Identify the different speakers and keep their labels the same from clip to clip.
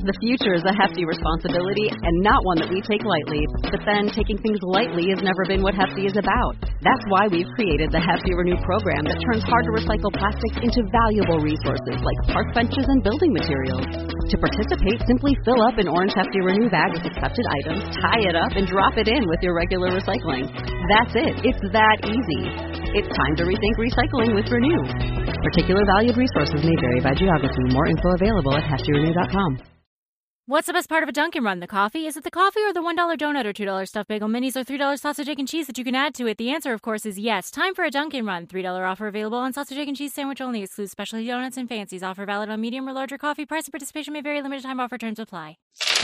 Speaker 1: The future is a hefty responsibility and not one that we take lightly. But then taking things lightly has never been what Hefty is about. That's why we've created the Hefty Renew program that turns hard-to-recycle plastics into valuable resources like park benches and building materials. To participate, simply fill up an orange Hefty Renew bag with accepted items, tie it up, and drop it in with your regular recycling. That's it. It's that easy. It's time to rethink recycling with Renew. Particular valued resources may vary by geography. More info available at heftyrenew.com.
Speaker 2: What's the best part of a Dunkin' Run? The coffee? Is it the coffee or the $1 donut or $2 stuffed bagel minis or $3 sausage, egg, and cheese that you can add to it? The answer, of course, is yes. Time for a Dunkin' Run. $3 offer available on sausage, egg, and cheese sandwich only. Excludes specialty donuts and fancies. Offer valid on medium or larger coffee. Price and participation may vary. Limited time offer. Terms apply.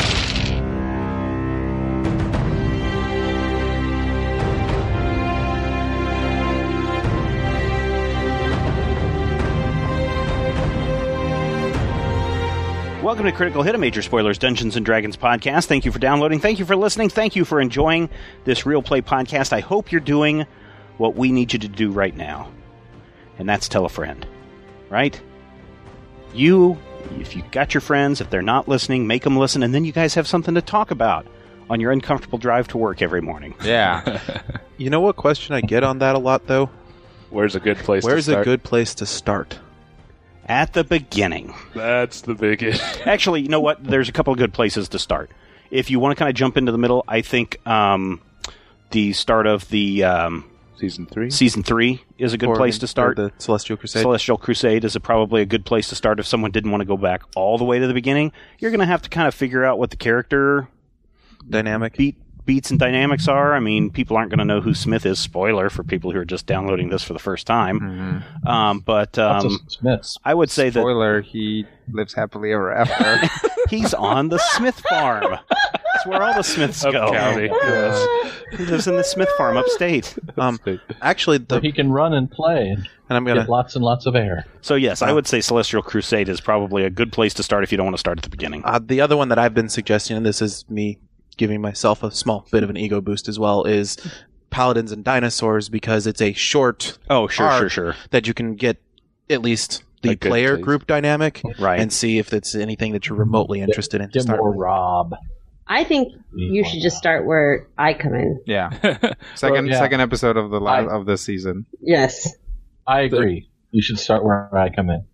Speaker 3: Welcome to Critical Hit, a Major Spoilers Dungeons & Dragons podcast. Thank you for downloading. Thank you for listening. Thank you for enjoying this Real Play podcast. I hope you're doing what we need you to do right now, and that's tell a friend, right? If you got your friends, if they're not listening, make them listen, and then you guys have something to talk about on your uncomfortable drive to work every morning.
Speaker 4: Yeah.
Speaker 5: You know what question I get on that a lot, though?
Speaker 6: Where's a good place to start?
Speaker 5: Where's a good place to start?
Speaker 3: At the beginning.
Speaker 6: That's the biggest.
Speaker 3: Actually, you know what? There's a couple of good places to start. If you want to kind of jump into the middle, I think the start of the
Speaker 6: Season 3?
Speaker 3: Season 3 is a good place to start.
Speaker 5: The Celestial Crusade.
Speaker 3: Celestial Crusade is probably a good place to start if someone didn't want to go back all the way to the beginning. You're going to have to kind of figure out what the character
Speaker 5: dynamic
Speaker 3: beats and dynamics are. I mean, people aren't going to know who Smith is. Spoiler for people who are just downloading this for the first time.
Speaker 4: Mm-hmm.
Speaker 7: Smiths.
Speaker 3: I would say
Speaker 4: Spoiler, he lives happily ever after.
Speaker 3: that he's on the Smith farm. That's where all the Smiths go.
Speaker 6: County. Yes.
Speaker 3: He lives in the Smith farm upstate.
Speaker 5: Actually,
Speaker 7: So he can run and play
Speaker 5: and I'm gonna
Speaker 7: get lots and lots of air.
Speaker 3: So yes, I would say Celestial Crusade is probably a good place to start if you don't want to start at the beginning.
Speaker 5: the other one that I've been suggesting, and this is me giving myself a small bit of an ego boost as well, is Paladins and Dinosaurs, because it's a short arc
Speaker 3: Sure.
Speaker 5: that you can get at least the
Speaker 6: A good
Speaker 5: player
Speaker 6: place.
Speaker 5: group dynamic,
Speaker 3: Right.
Speaker 5: and see if it's anything that you're remotely interested in. to
Speaker 7: Get
Speaker 5: start
Speaker 7: more
Speaker 5: with.
Speaker 7: Rob.
Speaker 8: I think you should just start where I come in.
Speaker 4: Yeah. Second episode of the of this season.
Speaker 8: Yes.
Speaker 7: I agree. You should start where I come in.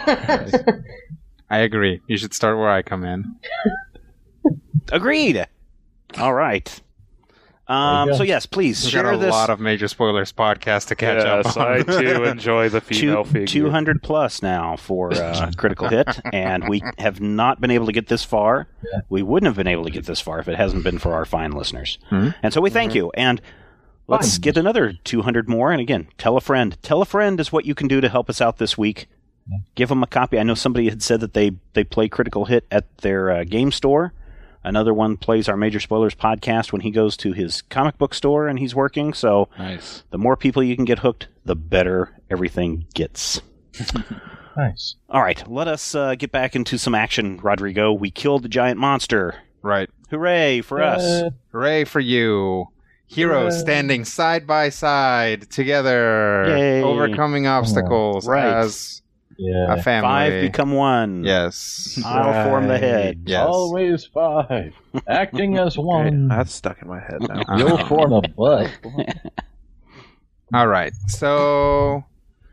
Speaker 4: I agree. You should start where I come in.
Speaker 3: Agreed. All right.
Speaker 7: go.
Speaker 3: So yes, please
Speaker 4: We've
Speaker 3: share
Speaker 4: got a
Speaker 3: this.
Speaker 4: lot of Major Spoilers podcasts to catch
Speaker 6: Yes,
Speaker 4: up on.
Speaker 6: I too enjoy the female figure.
Speaker 3: 200 plus now for Critical Hit, and we have not been able to get this far.
Speaker 7: Yeah.
Speaker 3: We wouldn't have been able to get this far if it hasn't been for our fine listeners.
Speaker 4: Mhm.
Speaker 3: And so we thank you. And let's get another 200 more. And again, tell a friend. Tell a friend is what you can do to help us out this week. Give them a copy. I know somebody had said that they play Critical Hit at their game store. Another one plays our Major Spoilers podcast when he goes to his comic book store and he's working. So
Speaker 6: Nice.
Speaker 3: the more people you can get hooked, the better everything gets.
Speaker 7: Nice.
Speaker 3: All right, let us get back into some action, Rodrigo. We killed the giant monster.
Speaker 4: Right.
Speaker 3: Hooray for us.
Speaker 4: Hooray for you. Heroes standing side by side together,
Speaker 3: Yay.
Speaker 4: overcoming obstacles
Speaker 3: Right.
Speaker 4: as
Speaker 7: Yeah.
Speaker 4: a family.
Speaker 3: 5 become 1.
Speaker 4: Yes.
Speaker 3: I'll form the head.
Speaker 4: Yes.
Speaker 7: Always 5. Acting as
Speaker 5: Great.
Speaker 7: one.
Speaker 5: That's stuck in my head now.
Speaker 7: You'll form a butt.
Speaker 4: All right. So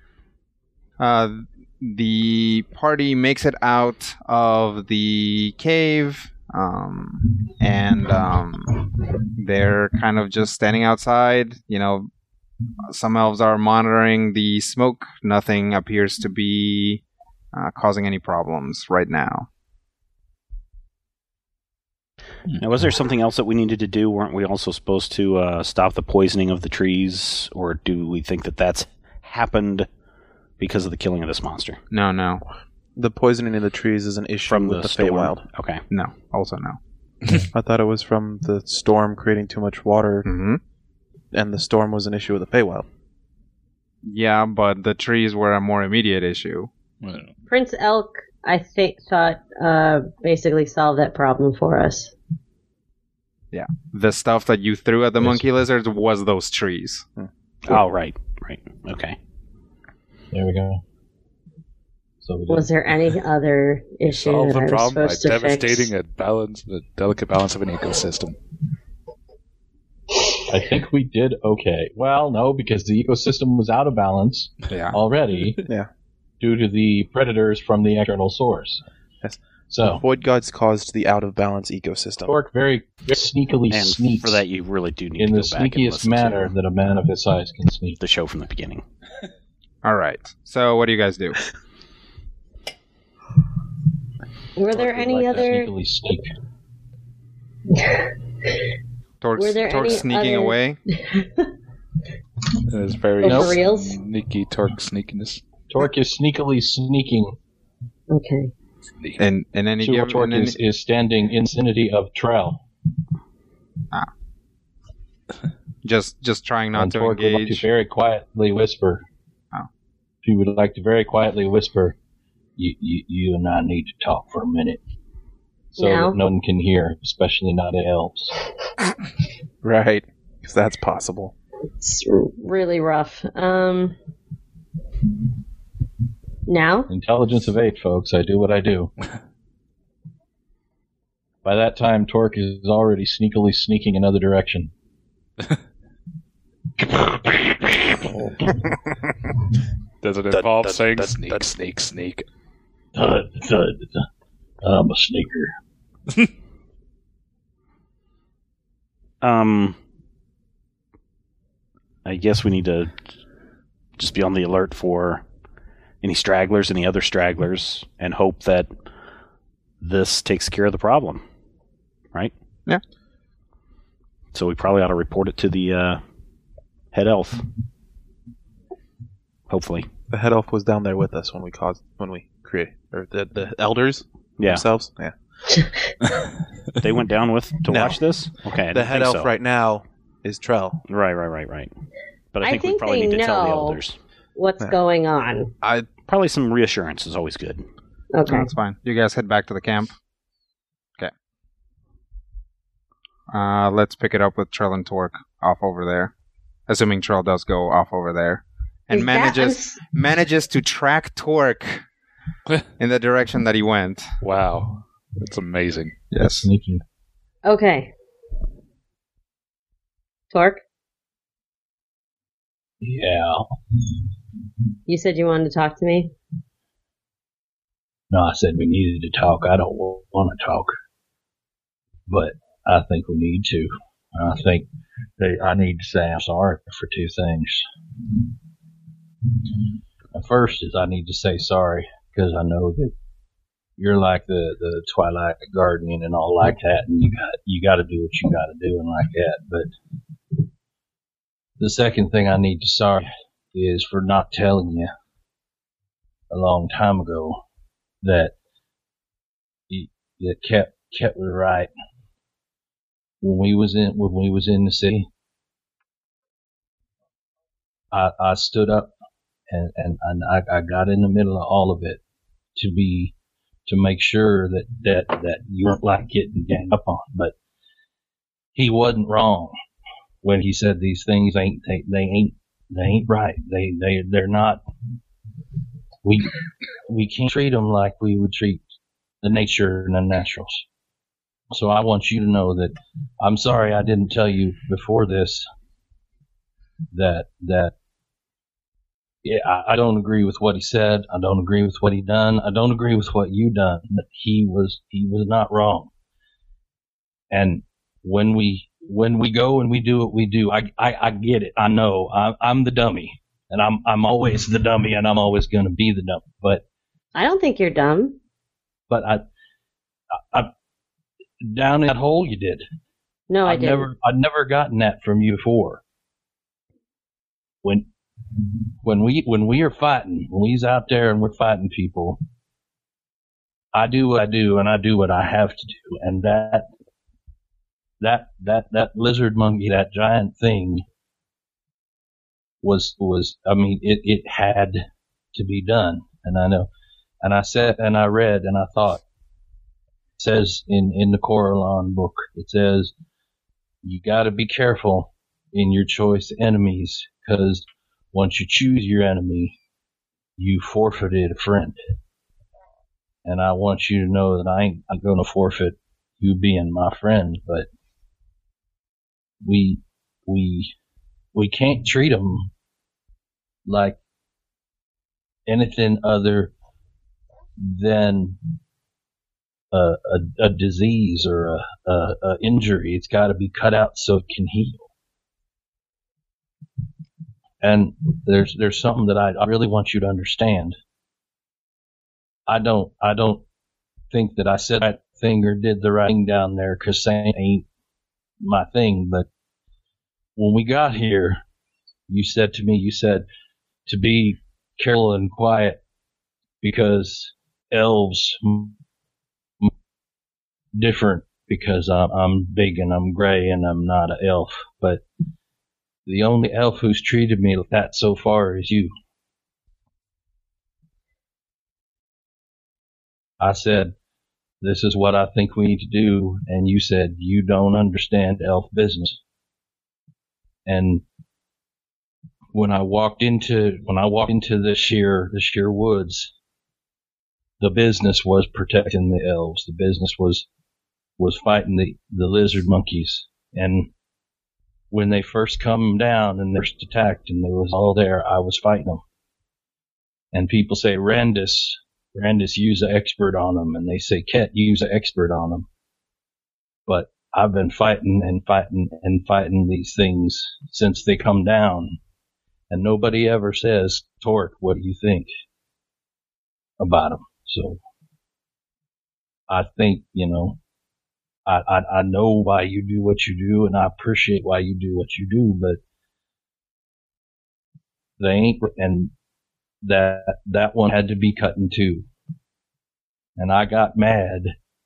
Speaker 4: the party makes it out of the cave, and they're kind of just standing outside. You know, some elves are monitoring the smoke. Nothing appears to be causing any problems right now.
Speaker 3: Now, was there something else that we needed to do? Weren't we also supposed to stop the poisoning of the trees? Or do we think that that's happened because of the killing of this monster?
Speaker 4: No.
Speaker 5: The poisoning of the trees is an issue
Speaker 3: From
Speaker 5: with
Speaker 3: the
Speaker 5: the
Speaker 3: storm?
Speaker 5: Feywild.
Speaker 3: Okay.
Speaker 4: No. Also no.
Speaker 5: I thought it was from the storm creating too much water,
Speaker 4: Mm-hmm.
Speaker 5: and the storm was an issue with the Feywild.
Speaker 4: Yeah, but the trees were a more immediate issue.
Speaker 8: Prince Elk, I thought basically solved that problem for us.
Speaker 4: Yeah. The stuff that you threw at the monkey lizards was those trees.
Speaker 3: Oh, right. Okay.
Speaker 7: There we go. So we
Speaker 8: Was
Speaker 7: did.
Speaker 8: there any other issue
Speaker 6: Solve
Speaker 8: that
Speaker 6: the
Speaker 8: I was
Speaker 6: problem by
Speaker 8: supposed to fix?
Speaker 6: devastating the delicate balance of an ecosystem.
Speaker 7: I think we did okay. Well, no, because the ecosystem was out of balance
Speaker 4: Yeah.
Speaker 7: already
Speaker 5: Yeah.
Speaker 7: due to the predators from the external source.
Speaker 5: Yes.
Speaker 7: So,
Speaker 5: Void Gods caused the out of balance ecosystem.
Speaker 7: Torque very sneakily
Speaker 3: And
Speaker 7: sneaks
Speaker 3: for that, you really do need
Speaker 7: in
Speaker 3: to
Speaker 7: the
Speaker 3: go back and
Speaker 7: sneakiest
Speaker 3: listen
Speaker 7: manner
Speaker 3: to
Speaker 7: that a man of his size can sneak.
Speaker 3: the show from the beginning.
Speaker 4: All right. So what do you guys do?
Speaker 8: Were there
Speaker 7: Torque would
Speaker 8: any
Speaker 7: like to
Speaker 8: other?
Speaker 7: sneakily sneak.
Speaker 4: Torque
Speaker 8: Were there any
Speaker 4: sneaking
Speaker 8: other-
Speaker 4: away.
Speaker 6: It is very
Speaker 8: Oh, for reals?
Speaker 6: sneaky torque sneakiness.
Speaker 7: Torque is sneakily sneaking.
Speaker 8: Okay.
Speaker 4: In any
Speaker 7: So
Speaker 4: given
Speaker 7: Torque is standing in vicinity of Trell.
Speaker 4: just trying not
Speaker 7: And
Speaker 4: to
Speaker 7: Torque would like to
Speaker 4: engage.
Speaker 7: very quietly whisper.
Speaker 4: Oh.
Speaker 7: He would like to very quietly whisper, you and I need to talk for a minute. So
Speaker 8: Now?
Speaker 7: that no one can hear, especially not elves.
Speaker 5: Right. Because that's possible.
Speaker 8: It's really rough. Now?
Speaker 7: Intelligence of 8, folks. I do what I do. By that time, Torque is already sneakily sneaking another direction.
Speaker 6: Does it involve saying sneak, sneak, sneak?
Speaker 7: Thud, thud. I'm a sneaker.
Speaker 3: I guess we need to just be on the alert for any stragglers, any other stragglers, and hope that this takes care of the problem. Right?
Speaker 4: Yeah.
Speaker 3: So we probably ought to report it to the head elf. Hopefully.
Speaker 5: The head elf was down there with us when we created, or the elders
Speaker 3: Yeah.
Speaker 5: themselves. Yeah.
Speaker 3: They went down to
Speaker 5: No.
Speaker 3: watch this? Okay. I
Speaker 5: The
Speaker 3: didn't
Speaker 5: head
Speaker 3: think
Speaker 5: elf
Speaker 3: so.
Speaker 5: right now is Trell.
Speaker 3: Right. But I
Speaker 8: I
Speaker 3: think we
Speaker 8: think
Speaker 3: probably
Speaker 8: they
Speaker 3: need to tell the
Speaker 8: know.
Speaker 3: elders.
Speaker 8: What's
Speaker 5: Yeah.
Speaker 8: going on?
Speaker 3: Probably some reassurance is always good.
Speaker 8: Okay.
Speaker 4: That's fine. You guys head back to the camp. Okay. Let's pick it up with Trell and Torque off over there. Assuming Trell does go off over there. And
Speaker 8: Is that-
Speaker 4: manages to track Torque in the direction that he went.
Speaker 6: Wow. That's amazing.
Speaker 4: Yes.
Speaker 7: Sneaking.
Speaker 8: Okay. Torque,
Speaker 7: Yeah.
Speaker 8: you said you wanted to talk to me?
Speaker 7: No, I said we needed to talk. I don't want to talk. But I think we need to. I think I need to say I'm sorry for two things. The first is I need to say sorry because I know that you're like the Twilight Guardian and all like that, and you got to do what you got to do and like that. But the second thing I need to sorry is for not telling you a long time ago that Ket was right. When we was in the city, I stood up and I got in the middle of all of it to make sure that you weren't like getting ganged up on. But he wasn't wrong when he said these things ain't right. They're not. We can't treat them like we would treat the nature and the naturals. So I want you to know that I'm sorry I didn't tell you before this that yeah, I don't agree with what he said. I don't agree with what he done. I don't agree with what you done. But he was not wrong. And when we go and we do what we do, I get it. I know I'm the dummy, and I'm always the dummy, and I'm always going to be the dummy. But
Speaker 8: I don't think you're dumb.
Speaker 7: But I down in that hole you did.
Speaker 8: No, I didn't.
Speaker 7: I'd never gotten that from you before. When we are fighting, when we's out there and we're fighting people, I do what I do and I do what I have to do, and that lizard monkey, that giant thing was I mean it had to be done, and I know, and I said and I read and I thought. It says in the Coralon book, it says you got to be careful in your choice of enemies, because once you choose your enemy, you forfeited a friend. and I want you to know that I ain't going to forfeit you being my friend, but we can't treat them like anything other than a disease or a injury. It's got to be cut out so it can heal. And there's something that I really want you to understand. I don't think that I said the right thing or did the right thing down there, because saying ain't my thing. But when we got here, you said to me, to be careful and quiet because elves different, because I'm big and I'm gray and I'm not an elf. But the only elf who's treated me like that so far is you. I said, this is what I think we need to do, and you said, you don't understand elf business. And when I walked into the sheer woods, the business was protecting the elves. The business was fighting the lizard monkeys. And when they first come down and they first attacked and they was all there, I was fighting them. And people say, Randus, use an expert on them. And they say, Ket, use an expert on them. But I've been fighting and fighting and fighting these things since they come down. And nobody ever says, Torque, what do you think about them? So I think, I know why you do what you do, and I appreciate why you do what you do, but they ain't, and that one had to be cut in two. And I got mad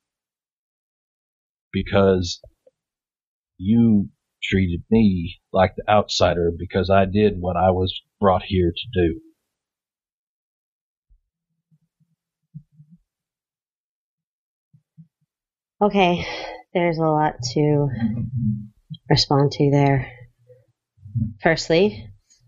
Speaker 7: because you treated me like the outsider because I did what I was brought here to do.
Speaker 8: Okay, there's a lot to respond to there. Firstly,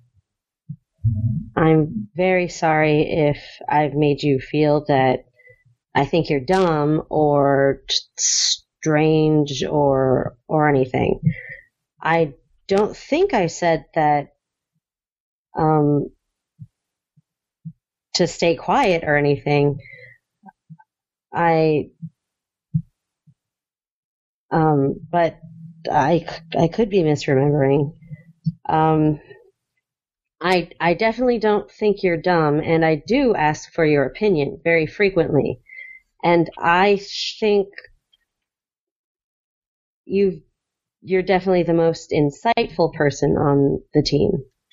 Speaker 8: I'm very sorry if I've made you feel that I think you're dumb or strange or anything. I don't think I said that to stay quiet or anything. But I could be misremembering. I definitely don't think you're dumb, and I do ask for your opinion very frequently. And I think you're definitely the most insightful person on the team.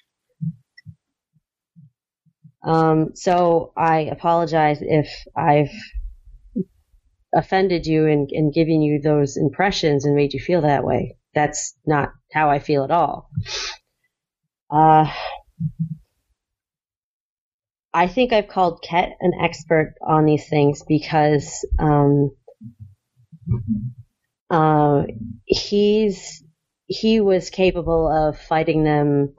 Speaker 8: So I apologize if I've offended you and given you those impressions and made you feel that way. That's not how I feel at all. I think I've called Ket an expert on these things because he was capable of fighting them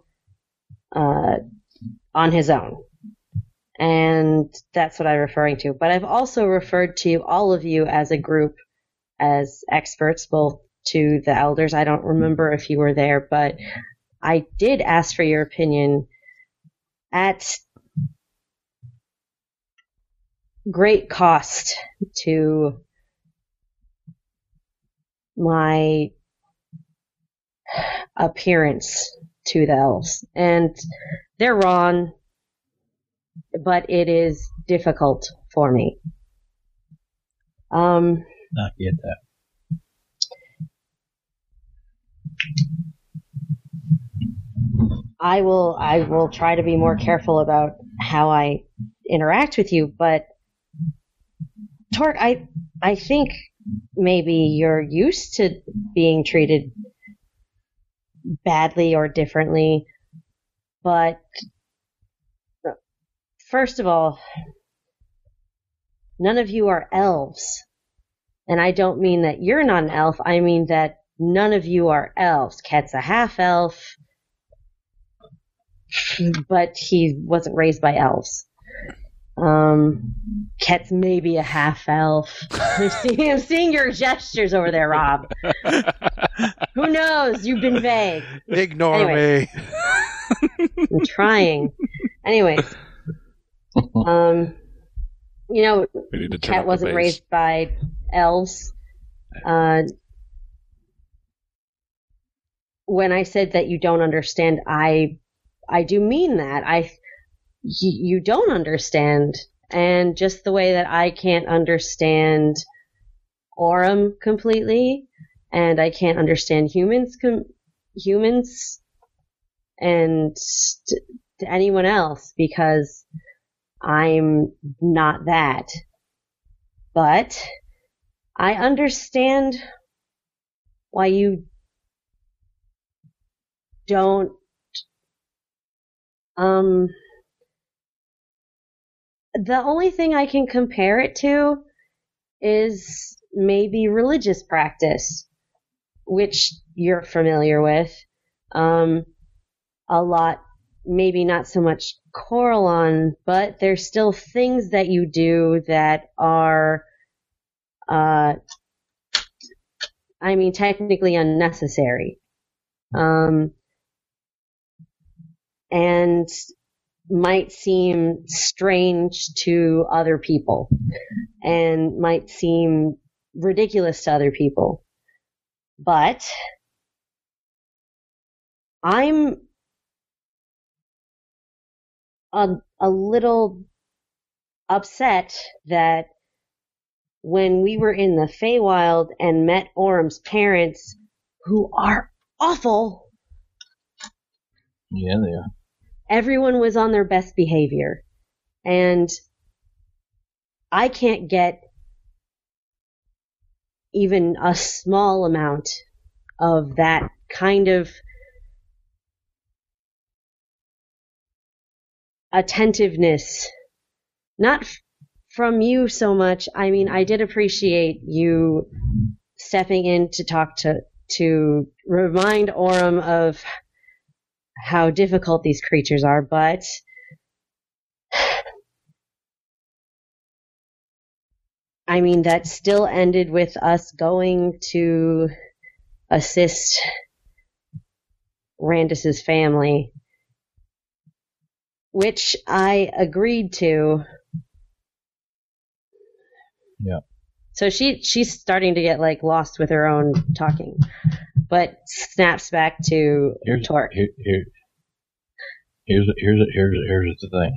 Speaker 8: on his own. And that's what I'm referring to. But I've also referred to all of you as a group as experts, both to the elders. I don't remember if you were there, but I did ask for your opinion at great cost to my appearance to the elves. And they're wrong, but it is difficult for me.
Speaker 7: I get that.
Speaker 8: I will try to be more careful about how I interact with you, but Torque, I think maybe you're used to being treated badly or differently, but first of all, none of you are elves. And I don't mean that you're not an elf, I mean that none of you are elves. Ket's a half-elf, but he wasn't raised by elves. Ket's maybe a half elf. I'm seeing your gestures over there, Rob. Who knows? You've been vague.
Speaker 5: Ignore me.
Speaker 8: I'm trying. Anyways, Ket wasn't raised by elves. When I said that you don't understand, I do mean that. You don't understand. And just the way that I can't understand Aurum completely, and I can't understand humans and to anyone else, because I'm not that. But I understand why you don't the only thing I can compare it to is maybe religious practice, which you're familiar with. A lot, maybe not so much Corellon, but there's still things that you do that are, technically unnecessary. And might seem strange to other people and might seem ridiculous to other people. But I'm a little upset that when we were in the Feywild and met Aurum's parents, who are awful.
Speaker 7: Yeah, they are.
Speaker 8: Everyone was on their best behavior. And I can't get even a small amount of that kind of attentiveness. Not from you so much. I mean, I did appreciate you stepping in to talk to remind Aurum of how difficult these creatures are, but I mean, that still ended with us going to assist Randus's family, which I agreed to.
Speaker 7: Yeah.
Speaker 8: So she's starting to get lost with her own talking, but snaps back to Torque.
Speaker 7: Here's the thing.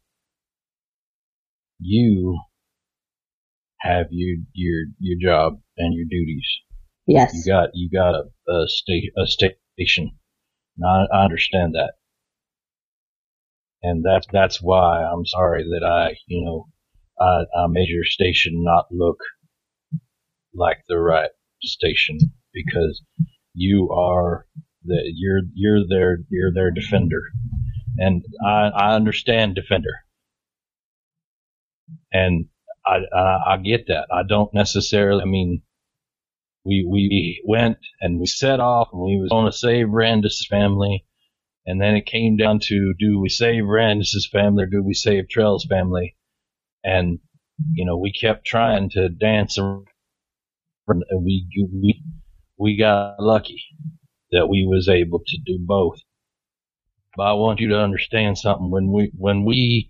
Speaker 7: You have your job and your duties.
Speaker 8: Yes.
Speaker 7: You got a station. Now, I understand that, and that's why I'm sorry that I made your station not look like the right station, because you're their defender, and I understand defender, and I get that. I don't necessarily. I mean, we went and we set off and we was going to save Randus' family, and then it came down to, do we save Randus' family or do we save Trell's family? And we kept trying to dance around. We got lucky that we was able to do both. But I want you to understand something. When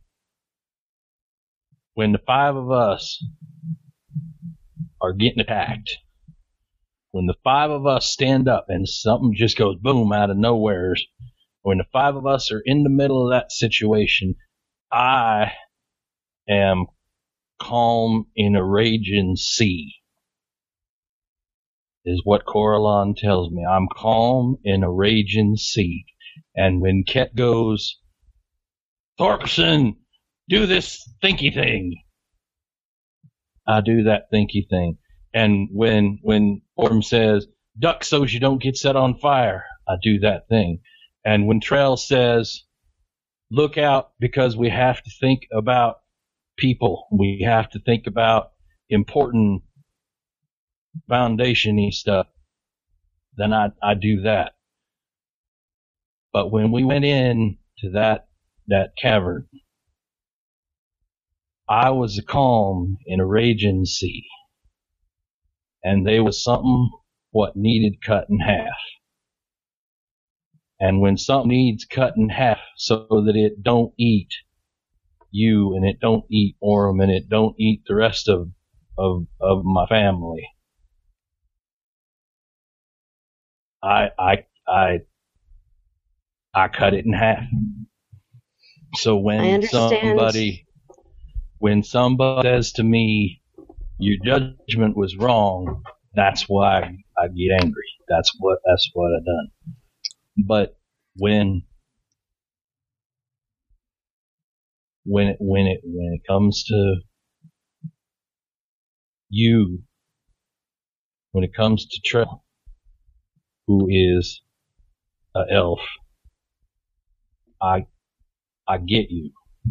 Speaker 7: the five of us are getting attacked, when the five of us stand up and something just goes boom out of nowhere, when the five of us are in the middle of that situation, I am calm in a raging sea, is what Corellon tells me. I'm calm in a raging sea. And when Ket goes, Thorkson, do this thinky thing, I do that thinky thing. And when Aurum says, duck so you don't get set on fire, I do that thing. And when Trell says, look out because we have to think about people, we have to think about important foundation-y stuff, then I do that. But when we went in to that cavern, I was a calm in a raging sea, and they was something what needed cut in half. And when something needs cut in half so that it don't eat you and it don't eat Orem and it don't eat the rest of my family, I cut it in half. So when somebody says to me, your judgment was wrong, that's why I get angry. That's what I done. But when it comes to you, when it comes to Trell, who is an elf, I get you.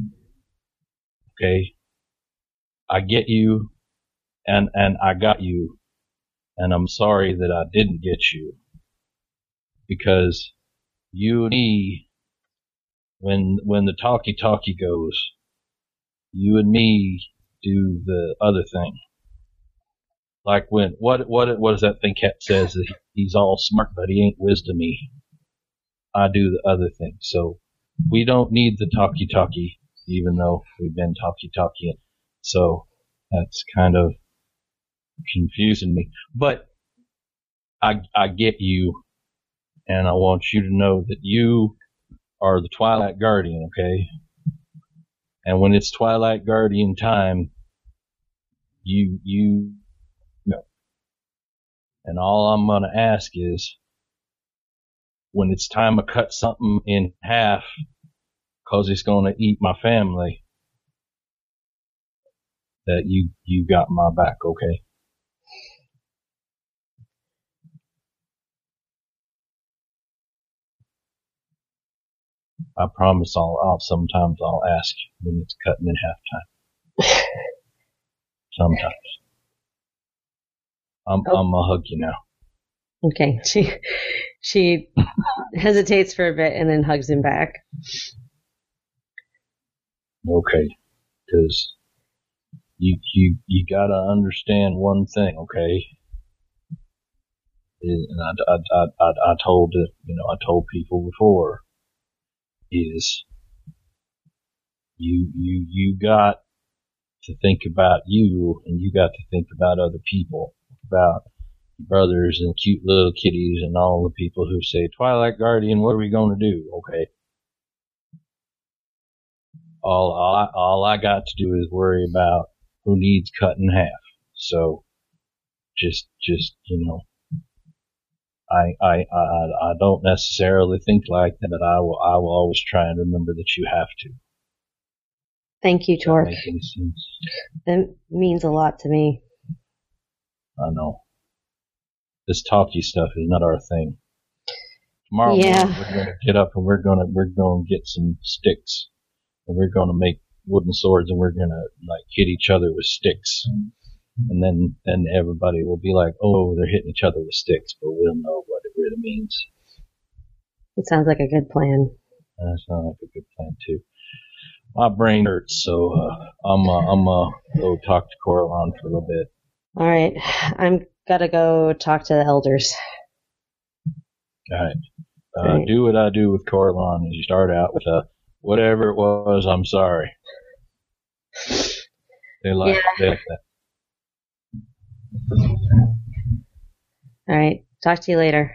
Speaker 7: Okay? I get you, and I got you, and I'm sorry that I didn't get you. Because you and me, when the talkie goes, you and me do the other thing. Like when, what does that thing Cat says, that he's all smart but he ain't wisdomy. I do the other thing. So we don't need the talkie, even though we've been talkie. So that's kind of confusing me. But I get you, and I want you to know that you are the Twilight Guardian, okay? And when it's Twilight Guardian time, you know. And all I'm gonna ask is, when it's time to cut something in half, 'cause it's gonna eat my family, that you got my back, okay? I promise sometimes I'll ask when it's cutting in half time. Sometimes. I'm gonna hug you now.
Speaker 8: Okay. She hesitates for a bit and then hugs him back.
Speaker 7: Okay. 'Cause you gotta understand one thing, okay? And I told it, I told people before, is you got to think about you, and you got to think about other people, about your brothers and cute little kitties and all the people who say, Twilight Guardian, what are we going to do? Okay. All I got to do is worry about who needs cut in half. So just I don't necessarily think like that, but I will always try and remember that you have to.
Speaker 8: Thank you, Torque.
Speaker 7: Does that make any sense?
Speaker 8: That means a lot to me.
Speaker 7: I know. This talkie stuff is not our thing. Tomorrow morning we're going to get up and we're going to get some sticks, and we're going to make wooden swords, and we're going to hit each other with sticks. And then everybody will be like, oh, they're hitting each other with sticks, but we'll know what it really means.
Speaker 8: It sounds like a good plan.
Speaker 7: That sounds like a good plan, too. My brain hurts, so I'm go talk to Coralon for a little bit.
Speaker 8: All right. I'm got to go talk to the elders.
Speaker 7: All right. Do what I do with Coralon, is you start out with whatever it was, I'm sorry. They like that.
Speaker 8: All right. Talk to you later.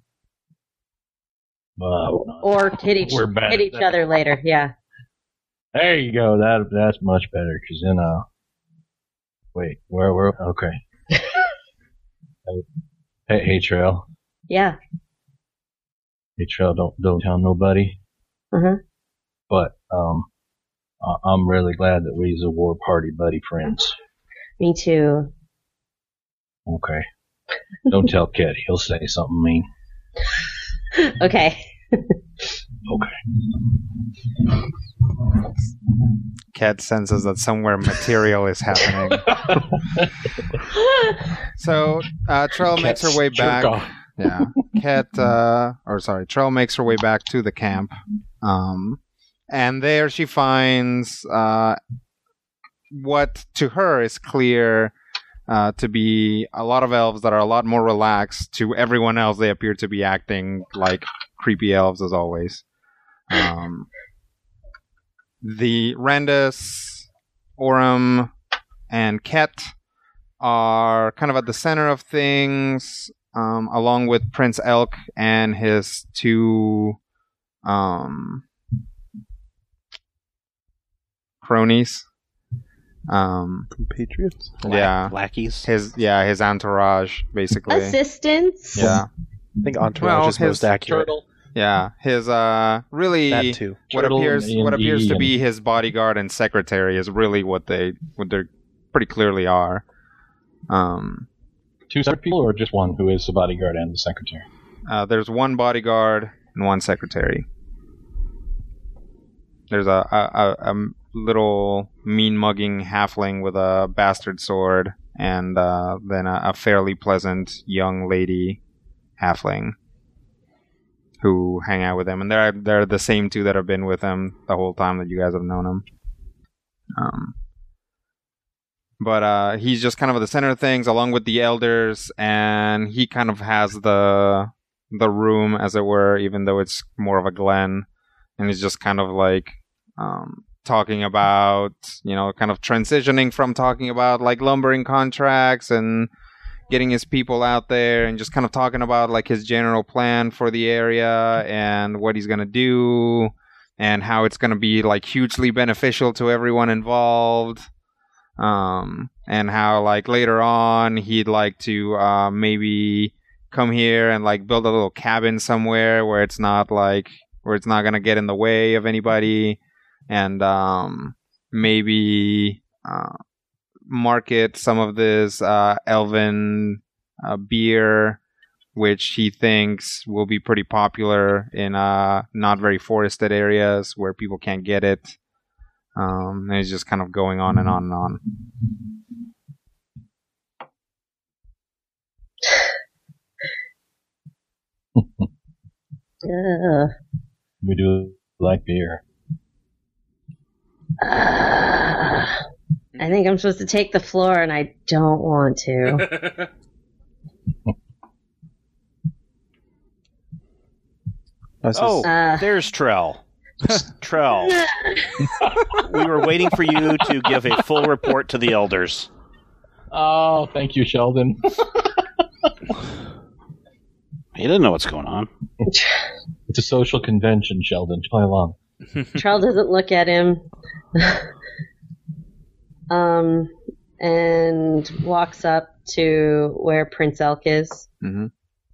Speaker 8: Or hit each other later. Yeah.
Speaker 7: There you go. That's much better, because then wait, where okay. Hey Trail.
Speaker 8: Yeah.
Speaker 7: Hey Trail, don't tell nobody. But I'm really glad that we's a war party buddy friends.
Speaker 8: Me too.
Speaker 7: Okay. Don't tell Cat. He'll say something mean.
Speaker 8: Okay.
Speaker 7: Okay.
Speaker 4: Cat senses that somewhere material is happening. So Trell makes her way back. Yeah. Trell makes her way back to the camp. And there she finds what to her is clear to be a lot of elves that are a lot more relaxed. To everyone else, they appear to be acting like creepy elves as always. The Randus, Orem, and Ket are kind of at the center of things, along with Prince Elk and his two cronies.
Speaker 5: Compatriots?
Speaker 4: Yeah.
Speaker 3: Lackeys?
Speaker 4: His entourage, basically.
Speaker 8: Assistants.
Speaker 4: Yeah.
Speaker 5: I think Entourage is most accurate.
Speaker 7: Turtle.
Speaker 4: Yeah. His really
Speaker 5: That too.
Speaker 4: what
Speaker 7: Turtle
Speaker 4: appears
Speaker 7: and
Speaker 4: to be his bodyguard and secretary is really what they're pretty clearly are.
Speaker 7: Two separate people, or just one who is the bodyguard and the secretary?
Speaker 4: There's one bodyguard and one secretary. There's a little mean-mugging halfling with a bastard sword, and then a fairly pleasant young lady halfling who hang out with him. And they're the same two that have been with him the whole time that you guys have known him. But he's just kind of at the center of things, along with the elders, and he kind of has the room, as it were, even though it's more of a glen. And he's just kind of like talking about, kind of transitioning from talking about like lumbering contracts and getting his people out there, and just kind of talking about like his general plan for the area and what he's going to do and how it's going to be like hugely beneficial to everyone involved. And how like later on he'd like to maybe come here and like build a little cabin somewhere where it's not going to get in the way of anybody, and maybe market some of this elven beer, which he thinks will be pretty popular in not very forested areas where people can't get it. And he's just kind of going on and on and on.
Speaker 7: We do like beer.
Speaker 8: I think I'm supposed to take the floor, and I don't want to.
Speaker 3: There's Trell. Trell. We were waiting for you to give a full report to the elders.
Speaker 7: Oh, thank you, Sheldon.
Speaker 3: He doesn't know what's going on.
Speaker 7: It's a social convention, Sheldon. Play along.
Speaker 8: Trell doesn't look at him. And walks up to where Prince Elk is.
Speaker 4: Mm-hmm.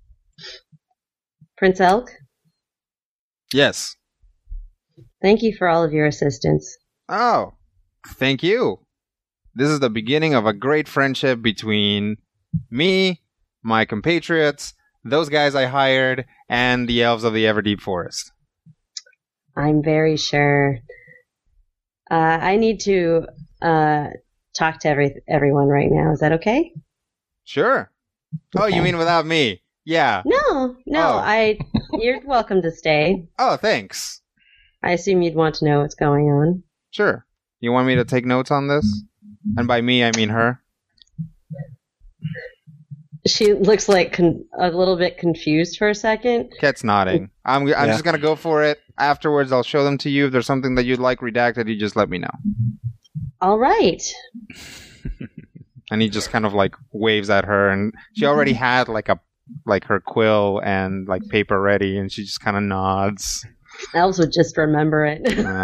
Speaker 8: Prince Elk?
Speaker 4: Yes.
Speaker 8: Thank you for all of your assistance.
Speaker 4: Oh, thank you. This is the beginning of a great friendship between me, my compatriots, those guys I hired, and the elves of the Everdeep Forest.
Speaker 8: I'm very sure. I need to talk to everyone right now. Is that okay?
Speaker 4: Sure.
Speaker 8: Okay.
Speaker 4: Oh, you mean without me? Yeah.
Speaker 8: No.
Speaker 4: Oh.
Speaker 8: You're welcome to stay.
Speaker 4: Oh, thanks.
Speaker 8: I assume you'd want to know what's going on.
Speaker 4: Sure. You want me to take notes on this? And by me, I mean her.
Speaker 8: She looks like a little bit confused for a second.
Speaker 4: Ket's nodding. I'm just going to go for it. Afterwards, I'll show them to you. If there's something that you'd like redacted, you just let me know.
Speaker 8: All right.
Speaker 4: And he just kind of like waves at her, and she already had like her quill and like paper ready, and she just kind of nods.
Speaker 8: Elves would just remember it.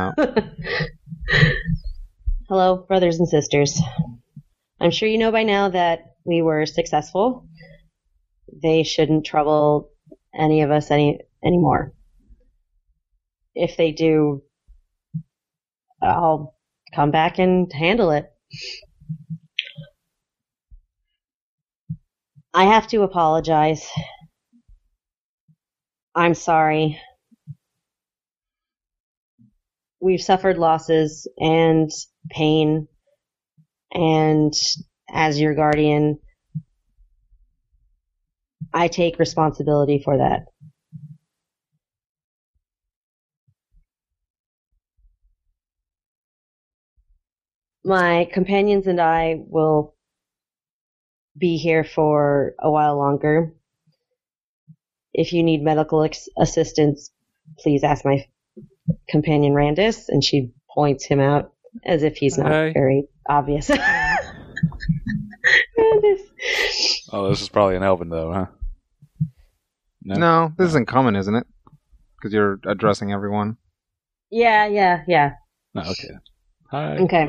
Speaker 8: Hello, brothers and sisters. I'm sure you know by now that we were successful. They shouldn't trouble any of us anymore. If they do, I'll come back and handle it. I have to apologize. I'm sorry. We've suffered losses and pain, and as your guardian, I take responsibility for that. My companions and I will be here for a while longer. If you need medical assistance, please ask my companion Randus, and she points him out as if he's not very obvious. Randus.
Speaker 6: Oh, this is probably an Elven, though, huh?
Speaker 4: No, this isn't common, isn't it? Because you're addressing everyone.
Speaker 8: Yeah.
Speaker 6: Oh, okay. Hi.
Speaker 8: Okay.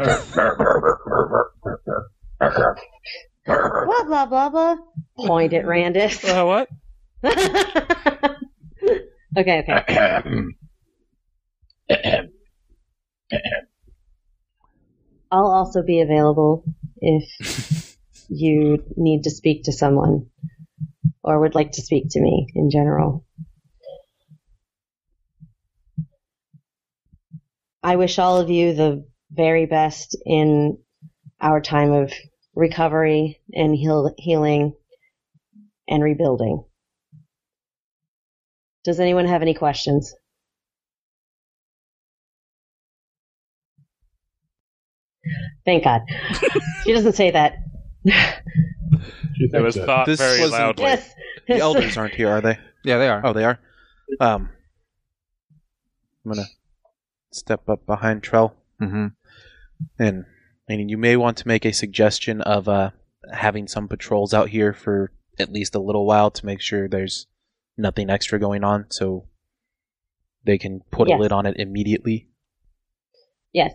Speaker 8: Blah, blah, blah, blah. Point at Randus.
Speaker 6: What?
Speaker 8: Okay. I'll also be available if you need to speak to someone or would like to speak to me in general. I wish all of you the very best in our time of recovery and healing and rebuilding. Does anyone have any questions? Thank God. She doesn't say that.
Speaker 6: It was thought
Speaker 5: This
Speaker 6: very
Speaker 5: wasn't-
Speaker 6: loudly.
Speaker 8: Yes.
Speaker 5: The elders aren't here, are they?
Speaker 4: Yeah, they are.
Speaker 5: Oh, they are. I'm gonna step up behind Trell,
Speaker 4: Mm-hmm.
Speaker 5: and you may want to make a suggestion of having some patrols out here for at least a little while to make sure there's nothing extra going on, so they can put a lid on it immediately.
Speaker 8: Yes.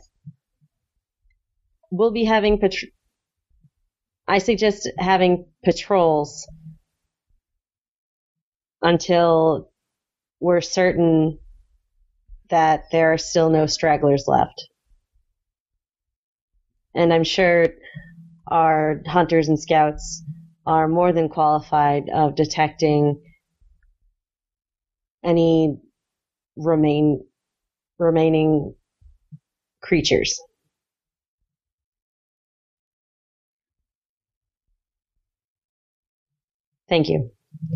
Speaker 8: We'll be having I suggest having patrols until we're certain that there are still no stragglers left. And I'm sure our hunters and scouts are more than qualified of detecting any remaining creatures. Thank you.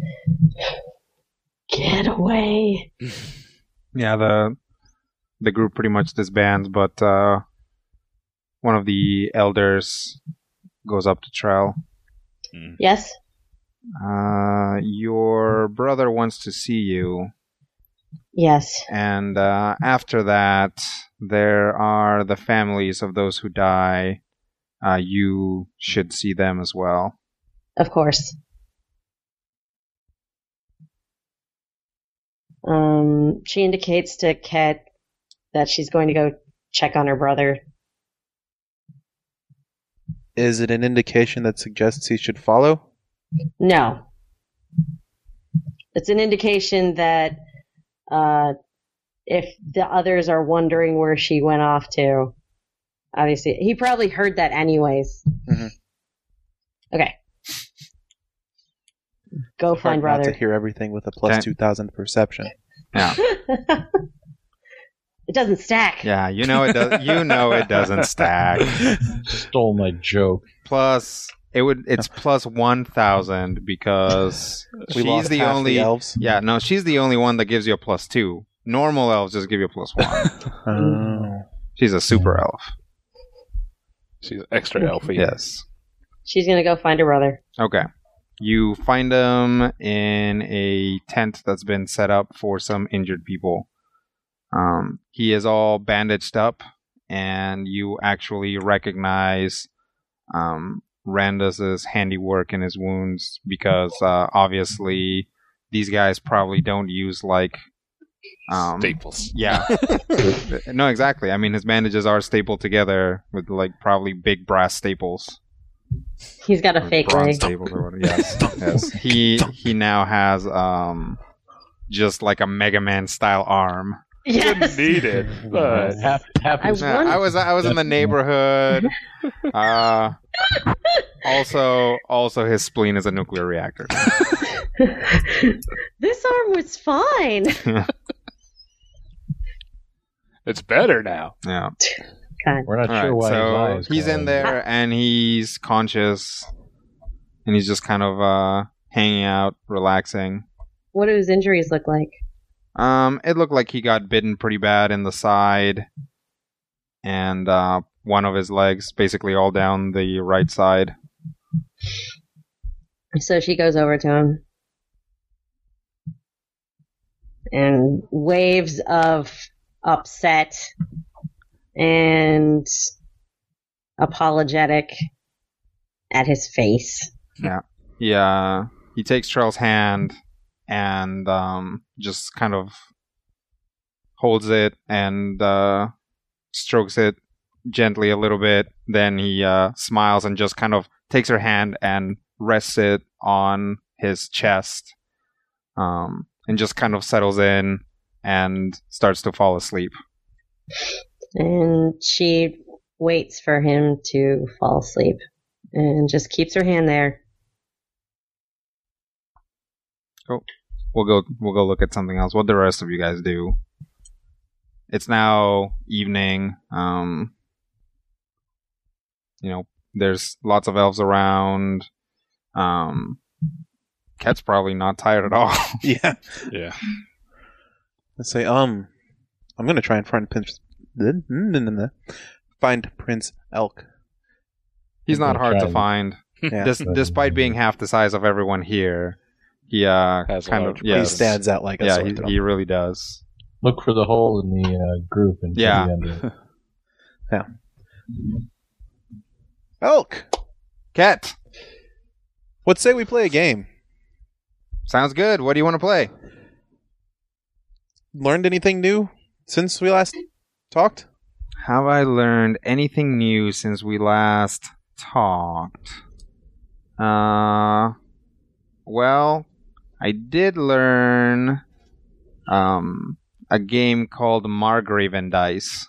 Speaker 8: Get away.
Speaker 4: Yeah, the group pretty much disbands, but one of the elders goes up to Trell.
Speaker 8: Yes?
Speaker 4: Your brother wants to see you.
Speaker 8: Yes.
Speaker 4: And after that, there are the families of those who die. You should see them as well.
Speaker 8: Of course. She indicates to Ket that she's going to go check on her brother.
Speaker 5: Is it an indication that suggests he should follow?
Speaker 8: No. It's an indication that if the others are wondering where she went off to, obviously, he probably heard that anyways.
Speaker 5: Mm-hmm.
Speaker 8: Okay. Go find
Speaker 5: Hard not
Speaker 8: brother.
Speaker 5: to hear everything with a plus
Speaker 4: Okay.
Speaker 5: 2,000 perception.
Speaker 4: Yeah.
Speaker 8: It doesn't stack.
Speaker 4: Yeah, you know it does. You know it doesn't stack.
Speaker 7: Stole my joke.
Speaker 4: Plus, it's plus 1,000 because
Speaker 5: We
Speaker 4: she's
Speaker 5: lost
Speaker 4: the
Speaker 5: half
Speaker 4: only.
Speaker 5: the elves.
Speaker 4: Yeah, no, she's the only one that gives you a plus 2. Normal elves just give you a plus 1.
Speaker 5: Oh.
Speaker 4: She's a super elf.
Speaker 6: She's extra elfy.
Speaker 4: Yes.
Speaker 8: She's gonna go find her brother.
Speaker 4: Okay. You find him in a tent that's been set up for some injured people. He is all bandaged up, and you actually recognize Randus's handiwork in his wounds because obviously these guys probably don't use like
Speaker 6: Staples.
Speaker 4: Yeah. No, exactly. I mean, his bandages are stapled together with like probably big brass staples.
Speaker 8: He's got a fake
Speaker 4: Bronze
Speaker 8: leg.
Speaker 4: staples or whatever. Yes. Yes. He now has just like a Mega Man style arm.
Speaker 8: Yes.
Speaker 6: Need it, but
Speaker 8: I wonder-
Speaker 4: I was in the neighborhood. Also his spleen is a nuclear reactor.
Speaker 8: This arm was fine.
Speaker 6: it's better now.
Speaker 4: Yeah.
Speaker 8: God.
Speaker 7: We're not
Speaker 4: All
Speaker 7: sure
Speaker 4: right,
Speaker 7: why
Speaker 4: so
Speaker 7: his eyes
Speaker 4: he's
Speaker 7: go
Speaker 4: in there and he's conscious, and he's just kind of hanging out, relaxing.
Speaker 8: What do his injuries look like?
Speaker 4: It looked like he got bitten pretty bad in the side, and one of his legs, basically all down the right side.
Speaker 8: So she goes over to him. And waves of upset and apologetic at his face.
Speaker 4: Yeah. He takes Trell's hand and just kind of holds it and strokes it gently a little bit. Then he smiles and just kind of takes her hand and rests it on his chest. And just kind of settles in and starts to fall asleep.
Speaker 8: And she waits for him to fall asleep and just keeps her hand there.
Speaker 4: Cool. We'll go look at something else. What the rest of you guys do? It's now evening. There's lots of elves around. Ket's probably not tired at all.
Speaker 5: Yeah.
Speaker 6: Yeah.
Speaker 5: Let's say, I'm gonna try and find Prince Elk.
Speaker 4: He's not hard to find.
Speaker 5: Yeah.
Speaker 4: Despite being half the size of everyone here, he
Speaker 6: Has a
Speaker 4: kind of
Speaker 6: large
Speaker 5: He stands out like a sore thumb.
Speaker 4: he really does.
Speaker 7: Look for the hole in the group and
Speaker 4: Yeah.
Speaker 5: Yeah. Elk!
Speaker 4: Ket,
Speaker 5: What say we play a game?
Speaker 4: sounds good. What do you want to play?
Speaker 5: Learned anything new since we last talked?
Speaker 4: Have I learned anything new since we last talked? Well, I did learn a game called Margraven Dice.